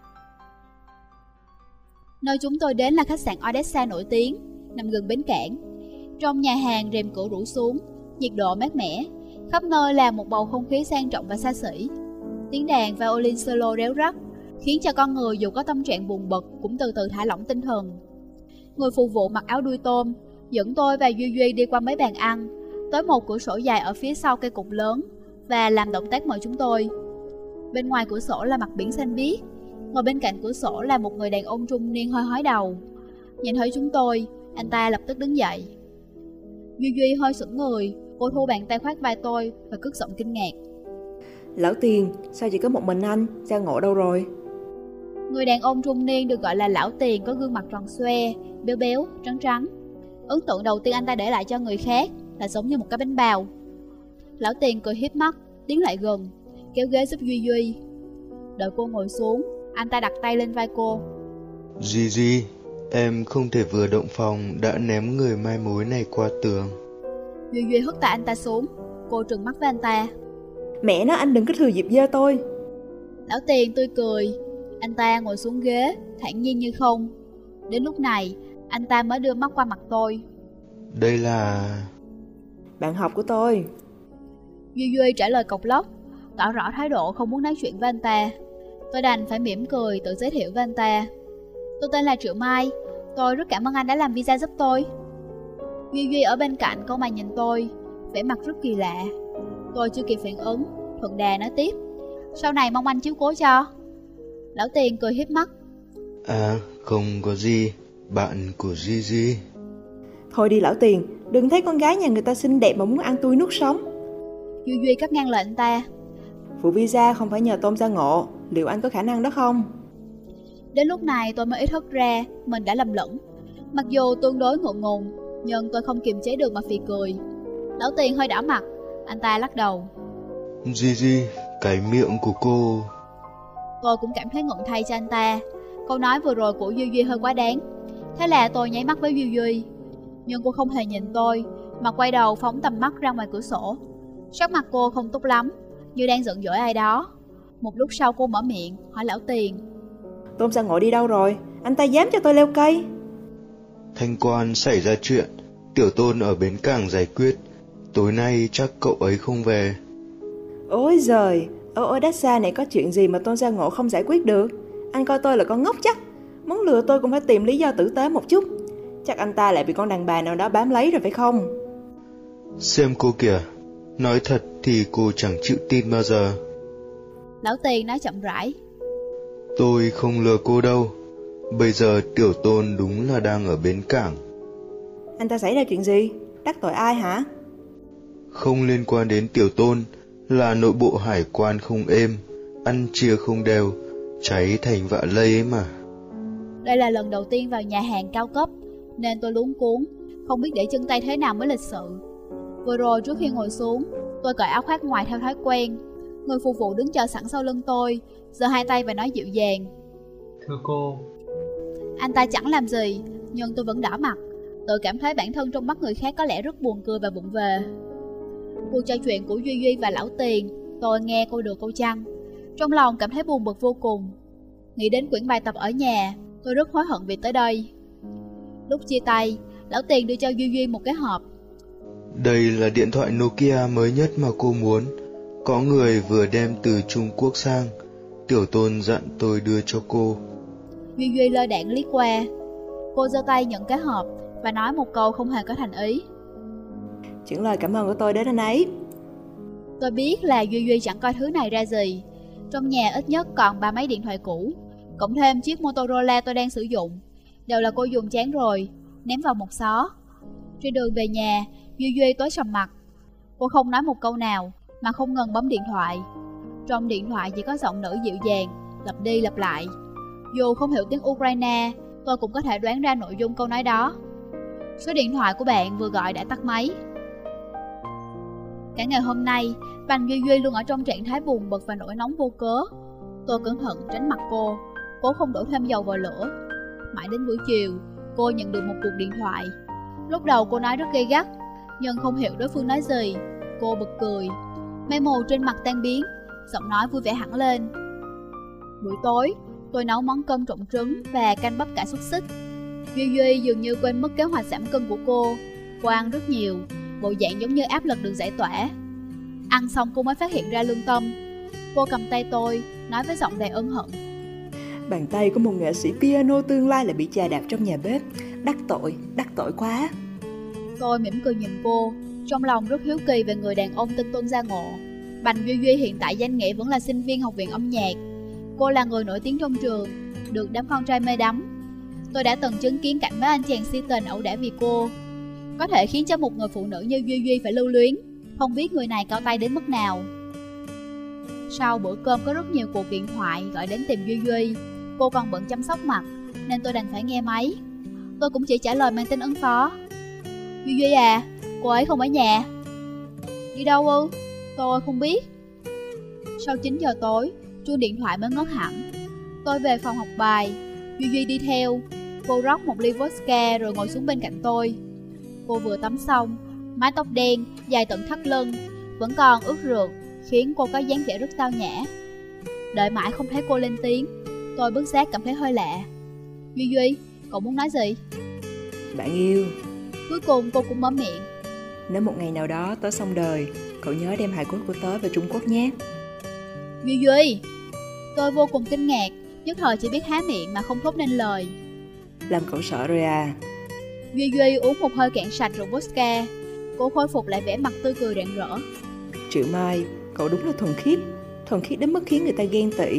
Nơi chúng tôi đến là khách sạn Odessa nổi tiếng, nằm gần bến cảng. Trong nhà hàng rèm cửa rủ xuống, nhiệt độ mát mẻ, khắp nơi là một bầu không khí sang trọng và xa xỉ. Tiếng đàn violin solo réo rắt, khiến cho con người dù có tâm trạng buồn bực cũng từ từ thả lỏng tinh thần. Người phục vụ mặc áo đuôi tôm dẫn tôi và Duy Duy đi qua mấy bàn ăn, tới một cửa sổ dài ở phía sau cây cột lớn, và làm động tác mời chúng tôi. Bên ngoài cửa sổ là mặt biển xanh biếc, ngồi bên cạnh cửa sổ là một người đàn ông trung niên hơi hói đầu. Nhìn thấy chúng tôi, anh ta lập tức đứng dậy. Duy Duy hơi sững người, cô thu bàn tay khoác vai tôi và cất giọng kinh ngạc. Lão Tiền, sao chỉ có một mình anh, Giang Ngộ đâu rồi? Người đàn ông trung niên được gọi là Lão Tiền có gương mặt tròn xoe, béo béo, trắng trắng. Ấn tượng đầu tiên anh ta để lại cho người khác là giống như một cái bánh bao. Lão Tiền cười híp mắt, tiến lại gần, kéo ghế giúp Duy Duy. Đợi cô ngồi xuống, anh ta đặt tay lên vai cô. Duy, em không thể vừa động phòng đã ném người mai mối này qua tường. Duy Duy hất tay anh ta xuống. Cô trừng mắt với anh ta. Mẹ nó, anh đừng có thừa dịp dơ tôi. Lão Tiền tươi cười. Anh ta ngồi xuống ghế, thản nhiên như không. Đến lúc này, anh ta mới đưa mắt qua mặt tôi. Đây là... Bạn học của tôi. Duy Duy trả lời cộc lốc, tỏ rõ thái độ không muốn nói chuyện với anh ta. Tôi đành phải mỉm cười tự giới thiệu với anh ta. Tôi tên là Triệu Mai. Tôi rất cảm ơn anh đã làm visa giúp tôi. Duy Duy ở bên cạnh câu mày nhìn tôi, vẻ mặt rất kỳ lạ. Tôi chưa kịp phản ứng, thuận đà nói tiếp. Sau này mong anh chiếu cố cho. Lão Tiền cười híp mắt. À, không có gì. Bạn của Duy. Thôi đi Lão Tiền, đừng thấy con gái nhà người ta xinh đẹp mà muốn ăn tươi nuốt sống. Duy Duy cắt ngang lời anh ta. Phụ visa không phải nhờ Tôn Gia Ngộ, liệu anh có khả năng đó không? Đến lúc này tôi mới ý thức ra mình đã lầm lẫn. Mặc dù tương đối ngượng ngùng, nhưng tôi không kiềm chế được mà phì cười. Lão Tiền hơi đỏ mặt, anh ta lắc đầu. Duy, cái miệng của cô... Tôi cũng cảm thấy ngượng thay cho anh ta. Câu nói vừa rồi của Duy Duy hơi quá đáng. Thế là tôi nháy mắt với Duy Duy. Nhưng cô không hề nhìn tôi, mà quay đầu phóng tầm mắt ra ngoài cửa sổ. Sắc mặt cô không tốt lắm, như đang giận dỗi ai đó. Một lúc sau cô mở miệng, hỏi Lão Tiền. Tôn Gia Ngộ đi đâu rồi? Anh ta dám cho tôi leo cây. Thanh Quan xảy ra chuyện, Tiểu Tôn ở bến cảng giải quyết. Tối nay chắc cậu ấy không về. Ôi giời, ở đất xa này có chuyện gì mà Tôn Gia Ngộ không giải quyết được? Anh coi tôi là con ngốc chắc. Muốn lừa tôi cũng phải tìm lý do tử tế một chút. Chắc anh ta lại bị con đàn bà nào đó bám lấy rồi phải không? Xem cô kìa, nói thật thì cô chẳng chịu tin bao giờ. Lão Tiền nói chậm rãi. Tôi không lừa cô đâu. Bây giờ Tiểu Tôn đúng là đang ở bến cảng. Anh ta xảy ra chuyện gì? Đắc tội ai hả? Không liên quan đến Tiểu Tôn, là nội bộ hải quan không êm, ăn chia không đều, cháy thành vạ lây ấy mà. Đây là lần đầu tiên vào nhà hàng cao cấp, nên tôi luống cuống, không biết để chân tay thế nào mới lịch sự. Vừa rồi trước khi ngồi xuống, tôi cởi áo khoác ngoài theo thói quen. Người phục vụ đứng chờ sẵn sau lưng tôi, giơ hai tay và nói dịu dàng. Thưa cô. Anh ta chẳng làm gì, nhưng tôi vẫn đỏ mặt, tự cảm thấy bản thân trong mắt người khác có lẽ rất buồn cười và vụng về. Cuộc trò chuyện của Duy Duy và Lão Tiền, tôi nghe câu được câu chăng. Trong lòng cảm thấy buồn bực vô cùng. Nghĩ đến quyển bài tập ở nhà, tôi rất hối hận vì tới đây. Lúc chia tay, Lão Tiền đưa cho Duy Duy một cái hộp. Đây là điện thoại Nokia mới nhất mà cô muốn. Có người vừa đem từ Trung Quốc sang. Tiểu Tôn dặn tôi đưa cho cô. Duy Duy lơ đãng liếc qua. Cô giơ tay nhận cái hộp và nói một câu không hề có thành ý. Chuyển lời cảm ơn của tôi đến anh ấy. Tôi biết là Duy Duy chẳng coi thứ này ra gì. Trong nhà ít nhất còn 3 máy điện thoại cũ, cộng thêm chiếc Motorola tôi đang sử dụng. Đều là cô dùng chán rồi, ném vào một xó. Trên đường về nhà, Duy Duy tối sầm mặt. Cô không nói một câu nào, mà không ngừng bấm điện thoại. Trong điện thoại chỉ có giọng nữ dịu dàng, lặp đi lặp lại. Dù không hiểu tiếng Ukraine, tôi cũng có thể đoán ra nội dung câu nói đó. Số điện thoại của bạn vừa gọi đã tắt máy. Cả ngày hôm nay, Bành Duy Duy luôn ở trong trạng thái buồn bực và nổi nóng vô cớ. Tôi cẩn thận tránh mặt cô, cố không đổ thêm dầu vào lửa. Mãi đến buổi chiều, cô nhận được một cuộc điện thoại. Lúc đầu cô nói rất gay gắt, nhưng không hiểu đối phương nói gì. Cô bật cười, mây mù trên mặt tan biến, giọng nói vui vẻ hẳn lên. Buổi tối, tôi nấu món cơm trộn trứng và canh bắp cải xúc xích. Duy Duy dường như quên mất kế hoạch giảm cân của cô. Cô ăn rất nhiều, bộ dạng giống như áp lực được giải tỏa. Ăn xong cô mới phát hiện ra lương tâm. Cô cầm tay tôi, nói với giọng đầy ân hận. Bàn tay của một nghệ sĩ piano tương lai lại bị chà đạp trong nhà bếp. Đắc tội quá. Tôi mỉm cười nhìn cô, trong lòng rất hiếu kỳ về người đàn ông tên Tôn Gia Ngộ. Bành Duy Duy hiện tại danh nghĩa vẫn là sinh viên học viện âm nhạc. Cô là người nổi tiếng trong trường, được đám con trai mê đắm. Tôi đã từng chứng kiến cảnh mấy anh chàng si tình ẩu đả vì cô. Có thể khiến cho một người phụ nữ như Duy Duy phải lưu luyến. Không biết người này cao tay đến mức nào. Sau bữa cơm có rất nhiều cuộc điện thoại gọi đến tìm Duy Duy. Cô còn bận chăm sóc mặt nên tôi đành phải nghe máy. Tôi cũng chỉ trả lời mang tính ứng phó. Duy Duy à, cô ấy không ở nhà. Đi đâu ư? Tôi không biết. Sau 9 giờ tối, chuông điện thoại mới ngớt hẳn. Tôi về phòng học bài, Duy Duy đi theo. Cô rót một ly vodka rồi ngồi xuống bên cạnh tôi. Cô vừa tắm xong, mái tóc đen, dài tận thắt lưng, vẫn còn ướt rượt, khiến cô có dáng vẻ rất tao nhã. Đợi mãi không thấy cô lên tiếng, tôi bất giác cảm thấy hơi lạ. Duy Duy, cậu muốn nói gì? Bạn yêu. Cuối cùng cô cũng mở miệng. Nếu một ngày nào đó tớ xong đời, cậu nhớ đem hài cốt của tớ về Trung Quốc nhé. Duy Duy. Tôi vô cùng kinh ngạc, nhất thời chỉ biết há miệng mà không thốt nên lời. Làm cậu sợ rồi à? Duy Duy uống một hơi cạn sạch rượu vodka. Cô khôi phục lại vẻ mặt tươi cười rạng rỡ. Triệu Mai, cậu đúng là thuần khiết đến mức khiến người ta ghen tị.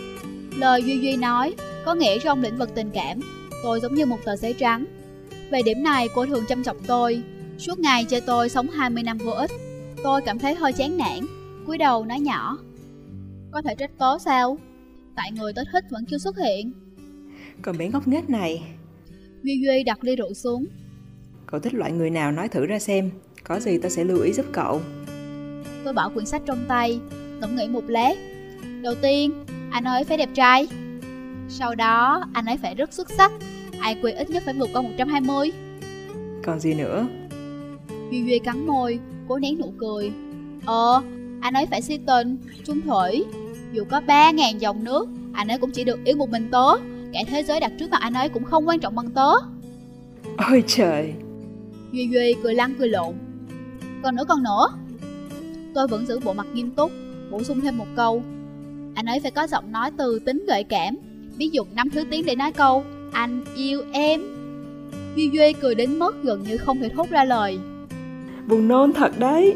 Lời Duy Duy nói có nghĩa trong lĩnh vực tình cảm, tôi giống như một tờ giấy trắng. Về điểm này cô thường chăm chọc tôi, suốt ngày chê tôi sống 20 năm vô ích. Tôi cảm thấy hơi chán nản, cúi đầu nói nhỏ. Có thể trách tớ sao? Tại người tớ thích vẫn chưa xuất hiện. Còn bé ngốc nghếch này. Duy Duy đặt ly rượu xuống. Cậu thích loại người nào nói thử ra xem, có gì tớ sẽ lưu ý giúp cậu. Tôi bỏ quyển sách trong tay, ngẫm nghĩ một lát. Đầu tiên, anh ấy phải đẹp trai. Sau đó, anh ấy phải rất xuất sắc, IQ ít nhất phải vượt qua 120. Còn gì nữa? Duy Duy cắn môi, cố nén nụ cười. Anh ấy phải si tình, chung thủy. Dù có 3.000 dòng nước, anh ấy cũng chỉ được yêu một mình tớ. Cả thế giới đặt trước mặt anh ấy cũng không quan trọng bằng tớ. Ôi trời. Duy Duy cười lăn cười lộn. Còn nữa. Tôi vẫn giữ bộ mặt nghiêm túc, bổ sung thêm một câu. Anh ấy phải có giọng nói từ tính gợi cảm, biết dùng 5 thứ tiếng để nói câu anh yêu em. Duy Duy cười đến mức gần như không thể thốt ra lời. Buồn nôn thật đấy.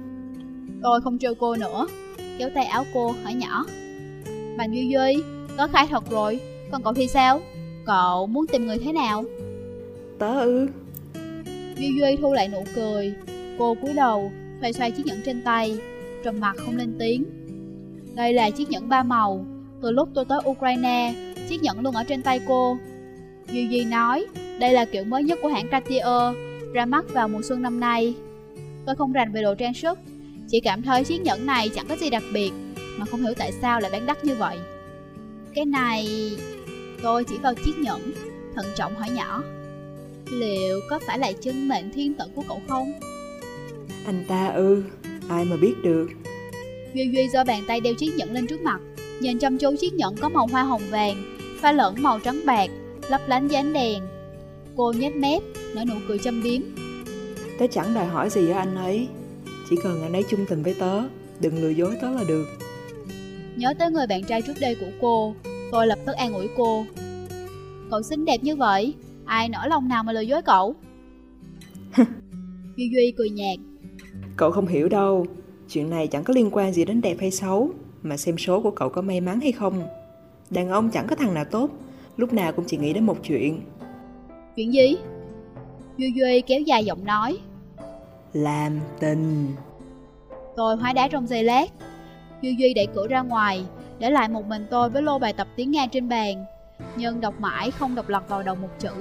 Tôi không trêu cô nữa, kéo tay áo cô hỏi nhỏ. Bạn Duy Duy, tớ khai thật rồi, còn cậu thì sao? Cậu muốn tìm người thế nào? Tớ ư? Duy Duy thu lại nụ cười. Cô cúi đầu, xoay xoay chiếc nhẫn trên tay, trầm mặc không lên tiếng. Đây là chiếc nhẫn 3 màu. Từ lúc tôi tới Ukraine, chiếc nhẫn luôn ở trên tay cô. Duy Duy nói, đây là kiểu mới nhất của hãng Cartier, ra mắt vào mùa xuân năm nay. Tôi không rành về đồ trang sức, chỉ cảm thấy chiếc nhẫn này chẳng có gì đặc biệt, mà không hiểu tại sao lại bán đắt như vậy. Cái này... Tôi chỉ vào chiếc nhẫn, thận trọng hỏi nhỏ. Liệu có phải là chân mệnh thiên tử của cậu không? Anh ta ư? Ai mà biết được. Duy Duy giơ bàn tay đeo chiếc nhẫn lên trước mặt, nhìn chăm chú chiếc nhẫn có màu hoa hồng vàng, pha lẫn màu trắng bạc, lấp lánh dưới ánh đèn. Cô nhếch mép, nở nụ cười châm biếm. Tớ chẳng đòi hỏi gì ở anh ấy, chỉ cần anh ấy chung tình với tớ, đừng lừa dối tớ là được. Nhớ tới người bạn trai trước đây của cô, tôi lập tức an ủi cô. Cậu xinh đẹp như vậy, ai nỡ lòng nào mà lừa dối cậu? Duy Duy cười nhạt. Cậu không hiểu đâu, chuyện này chẳng có liên quan gì đến đẹp hay xấu, mà xem số của cậu có may mắn hay không. Đàn ông chẳng có thằng nào tốt, lúc nào cũng chỉ nghĩ đến một chuyện. Chuyện gì? Duy Duy kéo dài giọng nói. Làm tình. Tôi hóa đá trong giây lát. Duy Duy đẩy cửa ra ngoài, để lại một mình tôi với lô bài tập tiếng Nga trên bàn, nhưng đọc mãi không đọc lọt vào đầu một chữ.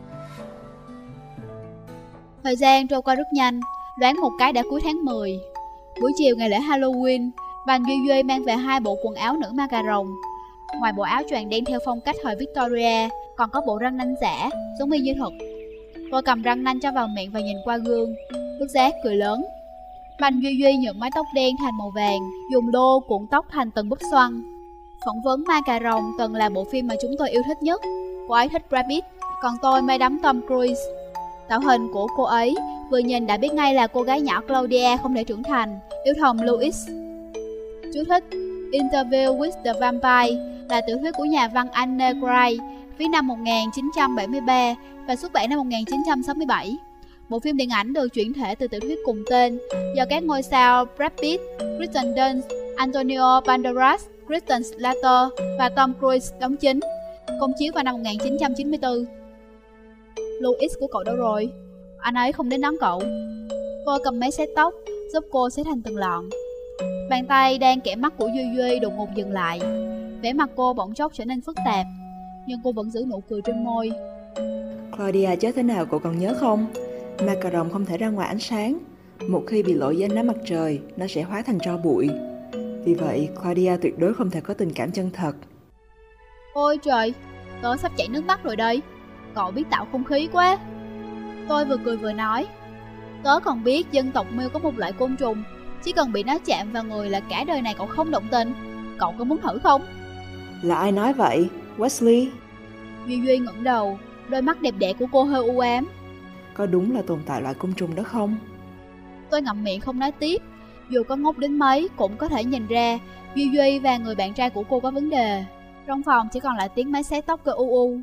Thời gian trôi qua rất nhanh, đoán một cái đã cuối tháng 10. Buổi chiều ngày lễ Halloween, Bành Duy Duy mang về 2 bộ quần áo nữ ma cà rồng. Ngoài bộ áo choàng đen theo phong cách thời Victoria, còn có bộ răng nanh giả, giống y như thật. Tôi cầm răng nanh cho vào miệng và nhìn qua gương, bất giác cười lớn. Bành Duy Duy nhuộm mái tóc đen thành màu vàng, dùng lô cuộn tóc thành từng búp xoăn. Phỏng vấn Ma Cà Rồng từng là bộ phim mà chúng tôi yêu thích nhất. Cô ấy thích Brad Pitt, còn tôi mê đắm Tom Cruise. Tạo hình của cô ấy vừa nhìn đã biết ngay là cô gái nhỏ Claudia không thể trưởng thành, yêu thầm Louis. Chú thích: Interview with the Vampire là tiểu thuyết của nhà văn Anne Gray, viết năm 1973 và xuất bản năm 1967. Bộ phim điện ảnh được chuyển thể từ tiểu thuyết cùng tên do các ngôi sao Brad Pitt, Kristen Dunst, Antonio Banderas, Kristen Slater và Tom Cruise đóng chính, công chiếu vào năm 1994. Louis của cậu đâu rồi? Anh ấy không đến đón cậu. Tôi cầm máy xét tóc, giúp cô xếp thành từng lọn. Bàn tay đang kẻ mắt của Duy Duy đột ngột dừng lại. Vẻ mặt cô bỗng chốc trở nên phức tạp. nhưng cô vẫn giữ nụ cười trên môi. Claudia chết thế nào cậu còn nhớ không? Macaron không thể ra ngoài ánh sáng. Một khi bị lộ dưới ánh nắng mặt trời, nó sẽ hóa thành tro bụi. Vì vậy, Claudia tuyệt đối không thể có tình cảm chân thật. Ôi trời, tớ sắp chảy nước mắt rồi đây. Cậu biết tạo không khí quá. Tôi vừa cười vừa nói. Tớ còn biết dân tộc Miêu có một loại côn trùng, chỉ cần bị nó chạm vào người là cả đời này cậu không động tình. Cậu có muốn thử không? Là ai nói vậy? Wesley? Duy Duy ngẩng đầu, đôi mắt đẹp đẽ của cô hơi u ám. Có đúng là tồn tại loại côn trùng đó không? Tôi ngậm miệng không nói tiếp. Dù có ngốc đến mấy cũng có thể nhìn ra Duy Duy và người bạn trai của cô có vấn đề. Trong phòng chỉ còn lại tiếng máy xé tóc kêu u u.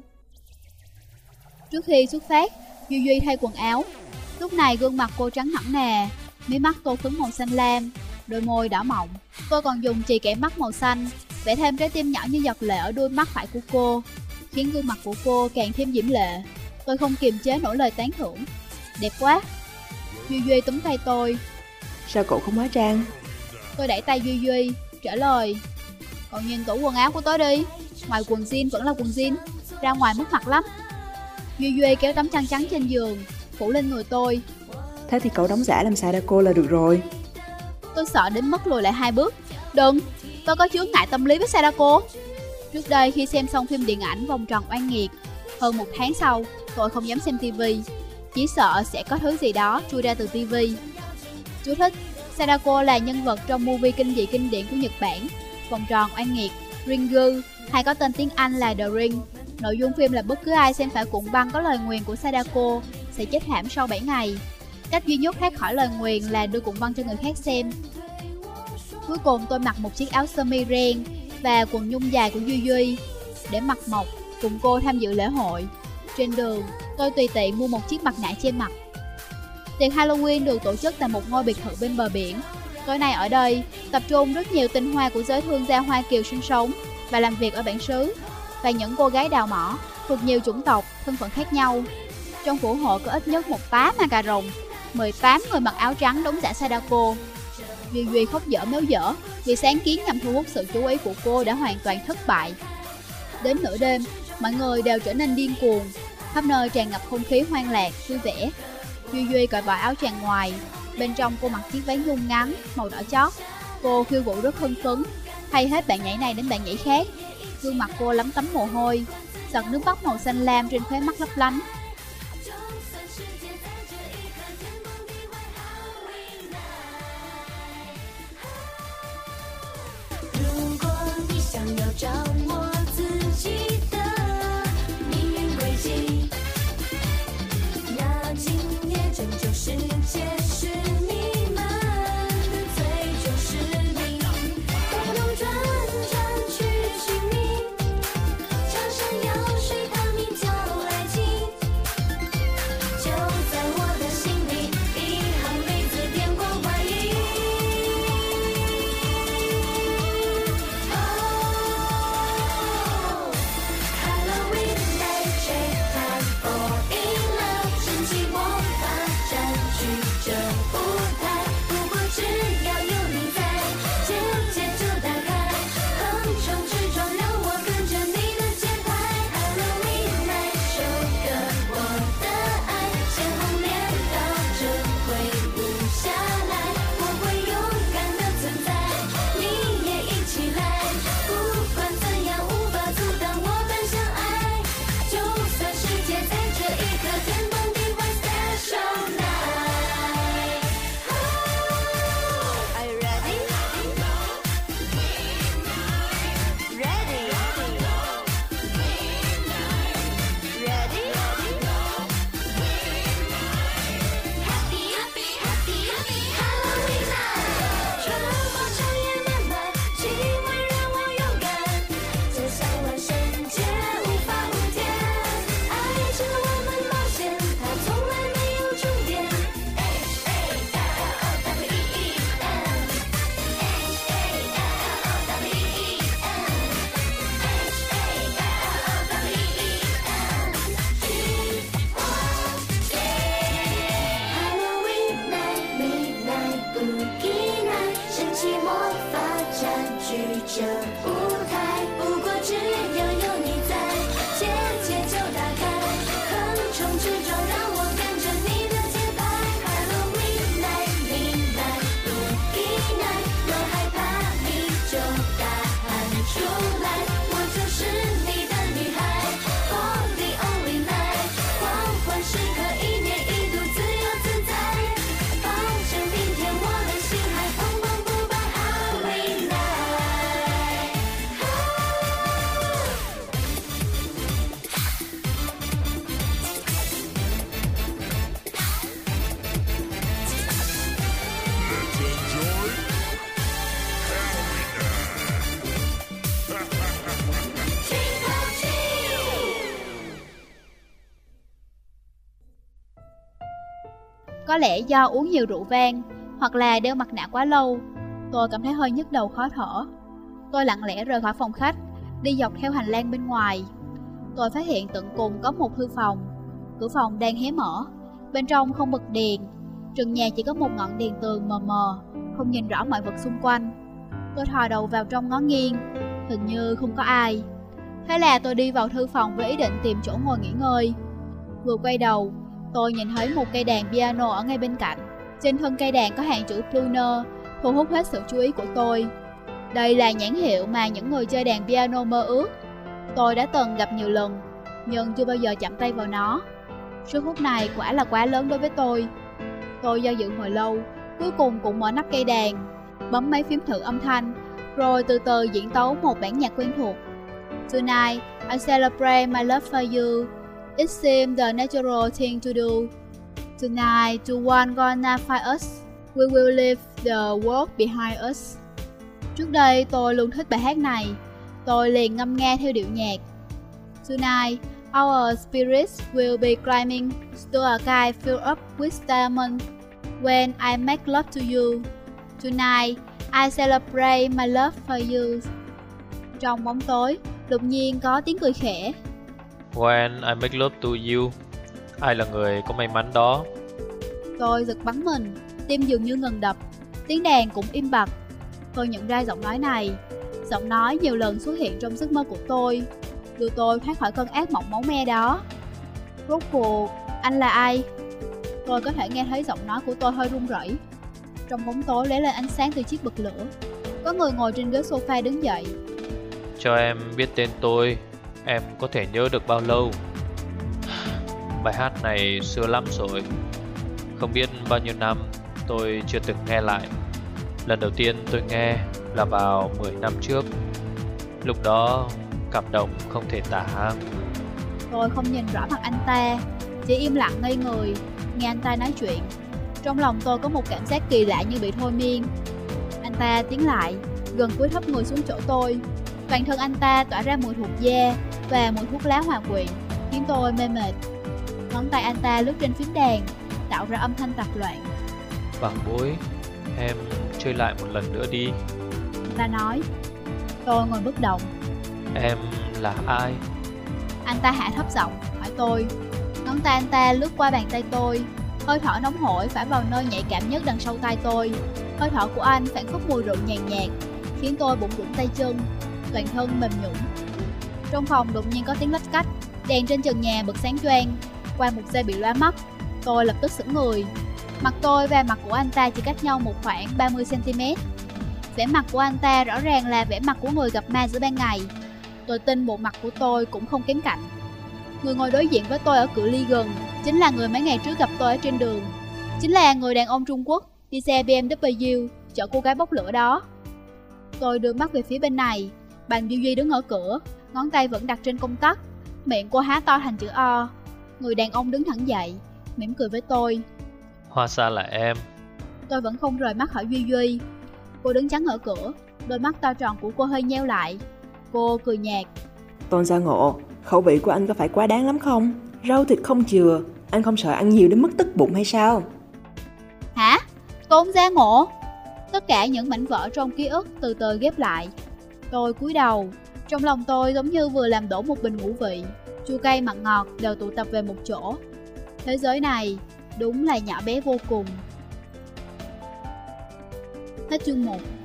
Trước khi xuất phát, Duy Duy thay quần áo. Lúc này gương mặt cô trắng hẳn nè, mí mắt tô phấn màu xanh lam, đôi môi đỏ mọng. Tôi còn dùng chì kẻ mắt màu xanh vẽ thêm trái tim nhỏ như giọt lệ ở đuôi mắt phải của cô, khiến gương mặt của cô càng thêm diễm lệ. Tôi không kiềm chế nổi lời tán thưởng. Đẹp quá. Duy Duy túm tay tôi. Sao cậu không hóa trang? Tôi đẩy tay Duy Duy, trả lời. Cậu nhìn tủ quần áo của tôi đi, ngoài quần jean vẫn là quần jean, ra ngoài mất mặt lắm. Duy Duy kéo tấm chăn trắng trên giường phủ lên người tôi. Thế thì cậu đóng giả làm Sadako là được rồi. Tôi sợ đến mức lùi lại 2 bước. Đừng, tôi có chướng ngại tâm lý với Sadako. Trước đây khi xem xong phim điện ảnh Vòng Tròn Oan Nghiệt, hơn 1 tháng sau tôi không dám xem tivi, chỉ sợ sẽ có thứ gì đó chui ra từ tivi. Chú thích: Sadako là nhân vật trong movie kinh dị kinh điển của Nhật Bản Vòng Tròn Oan Nghiệt, Ringu, hay có tên tiếng Anh là The Ring. Nội dung phim là bất cứ ai xem phải cuộn băng có lời nguyền của Sadako sẽ chết thảm sau 7 ngày. Cách duy nhất thoát khỏi lời nguyền là đưa cuộn băng cho người khác xem. Cuối cùng tôi mặc một chiếc áo sơ mi ren và quần nhung dài của Duy Duy để mặc mộc cùng cô tham dự lễ hội. Trên đường, tôi tùy tiện mua một chiếc mặt nạ che mặt. Tiệc Halloween được tổ chức tại một ngôi biệt thự bên bờ biển. Tối nay ở đây tập trung rất nhiều tinh hoa của giới thương gia Hoa Kiều sinh sống và làm việc ở bản xứ, và những cô gái đào mỏ thuộc nhiều chủng tộc, thân phận khác nhau. Trong phủ hộ có ít nhất một tá Macaron, 18 người mặc áo trắng đóng giả Sadako. Duy Duy khóc dở méo dở vì sáng kiến nhằm thu hút sự chú ý của cô đã hoàn toàn thất bại. Đến nửa đêm, mọi người đều trở nên điên cuồng, khắp nơi tràn ngập không khí hoang lạc, vui vẻ. Duy Duy cởi bỏ áo choàng ngoài, bên trong cô mặc chiếc váy nhung ngắn màu đỏ chót. Cô khiêu vũ rất hưng phấn, thay hết bạn nhảy này đến bạn nhảy khác. Gương mặt cô lấm tấm mồ hôi, giọt nước mắt màu xanh lam trên khóe mắt lấp lánh. Có lẽ do uống nhiều rượu vang, hoặc là đeo mặt nạ quá lâu, tôi cảm thấy hơi nhức đầu khó thở. Tôi lặng lẽ rời khỏi phòng khách, đi dọc theo hành lang bên ngoài. Tôi phát hiện tận cùng có một thư phòng. Cửa phòng đang hé mở, bên trong không bật đèn, trần nhà chỉ có một ngọn đèn tường mờ mờ, không nhìn rõ mọi vật xung quanh. Tôi thò đầu vào trong ngó nghiêng, hình như không có ai. Thế là tôi đi vào thư phòng với ý định tìm chỗ ngồi nghỉ ngơi. Vừa quay đầu, tôi nhìn thấy một cây đàn piano ở ngay bên cạnh. Trên thân cây đàn có hàng chữ Pruner, thu hút hết sự chú ý của tôi. Đây là nhãn hiệu mà những người chơi đàn piano mơ ước. Tôi đã từng gặp nhiều lần, nhưng chưa bao giờ chạm tay vào nó. Sức hút này quả là quá lớn đối với tôi. Tôi do dự hồi lâu, cuối cùng cũng mở nắp cây đàn, bấm mấy phím thử âm thanh, rồi từ từ diễn tấu một bản nhạc quen thuộc. Tonight, I celebrate my love for you. It seems the natural thing to do. Tonight, the one gonna find us. We will leave the world behind us. Trước đây tôi luôn thích bài hát này. Tôi liền ngâm nga theo điệu nhạc. Tonight, our spirits will be climbing to a sky filled up with diamonds. When I make love to you. Tonight, I celebrate my love for you. Trong bóng tối, đột nhiên có tiếng cười khẽ. When I make love to you. Ai là người có may mắn đó? Tôi giật bắn mình, tim dường như ngừng đập, tiếng đàn cũng im bặt. Tôi nhận ra giọng nói này. Giọng nói nhiều lần xuất hiện trong giấc mơ của tôi, đưa tôi thoát khỏi cơn ác mộng máu me đó. Rốt cuộc, anh là ai? Tôi có thể nghe thấy giọng nói của tôi hơi run rẩy. Trong bóng tối lóe lên ánh sáng từ chiếc bật lửa. Có người ngồi trên ghế sofa đứng dậy. Cho em biết tên tôi, em có thể nhớ được bao lâu? Bài hát này xưa lắm rồi, không biết bao nhiêu năm tôi chưa từng nghe lại. Lần đầu tiên tôi nghe là vào 10 năm trước. Lúc đó cảm động không thể tả. Tôi không nhìn rõ mặt anh ta, chỉ im lặng ngây người, nghe anh ta nói chuyện. Trong lòng tôi có một cảm giác kỳ lạ như bị thôi miên. Anh ta tiến lại, gần cúi thấp người xuống chỗ tôi. Toàn thân anh ta tỏa ra mùi thuộc da và mùi thuốc lá hòa quyện, khiến tôi mê mệt. Ngón tay anh ta lướt trên phím đàn, tạo ra âm thanh tạp loạn. Bảo bối, em chơi lại một lần nữa đi. Anh ta nói. Tôi ngồi bất động. Em là ai? Anh ta hạ thấp giọng, hỏi tôi. Ngón tay anh ta lướt qua bàn tay tôi. Hơi thở nóng hổi phả vào nơi nhạy cảm nhất đằng sau tay tôi. Hơi thở của anh phảng phất mùi rượu nhàn nhạt, khiến tôi bủn rủn tay chân, toàn thân mềm nhũn. Trong phòng đột nhiên có tiếng lách cách, đèn trên trần nhà bật sáng choang. Qua một giây bị lóa mắt, tôi lập tức sững người. Mặt tôi và mặt của anh ta chỉ cách nhau một khoảng 30 cm. Vẻ mặt của anh ta rõ ràng là vẻ mặt của người gặp ma giữa ban ngày. Tôi tin bộ mặt của tôi cũng không kém cạnh. Người ngồi đối diện với tôi ở cự ly gần chính là người mấy ngày trước gặp tôi ở trên đường. Chính là người đàn ông Trung Quốc đi xe BMW chở cô gái bốc lửa đó. Tôi đưa mắt về phía bên này. Bành Duy Duy đứng ở cửa, ngón tay vẫn đặt trên công tắc. Miệng cô há to thành chữ O. Người đàn ông đứng thẳng dậy, mỉm cười với tôi. Hóa ra là em. Tôi vẫn không rời mắt khỏi Duy Duy. Cô đứng chắn ở cửa, đôi mắt to tròn của cô hơi nheo lại. Cô cười nhạt. Tôn Gia Ngộ, khẩu vị của anh có phải quá đáng lắm không? Rau thịt không chừa, anh không sợ ăn nhiều đến mức tức bụng hay sao? Hả? Tôn Gia Ngộ? Tất cả những mảnh vỡ trong ký ức từ từ ghép lại. Tôi cúi đầu. Trong lòng tôi giống như vừa làm đổ một bình ngũ vị. Chua cay mặn ngọt đều tụ tập về một chỗ. Thế giới này đúng là nhỏ bé vô cùng. Hết chương 1.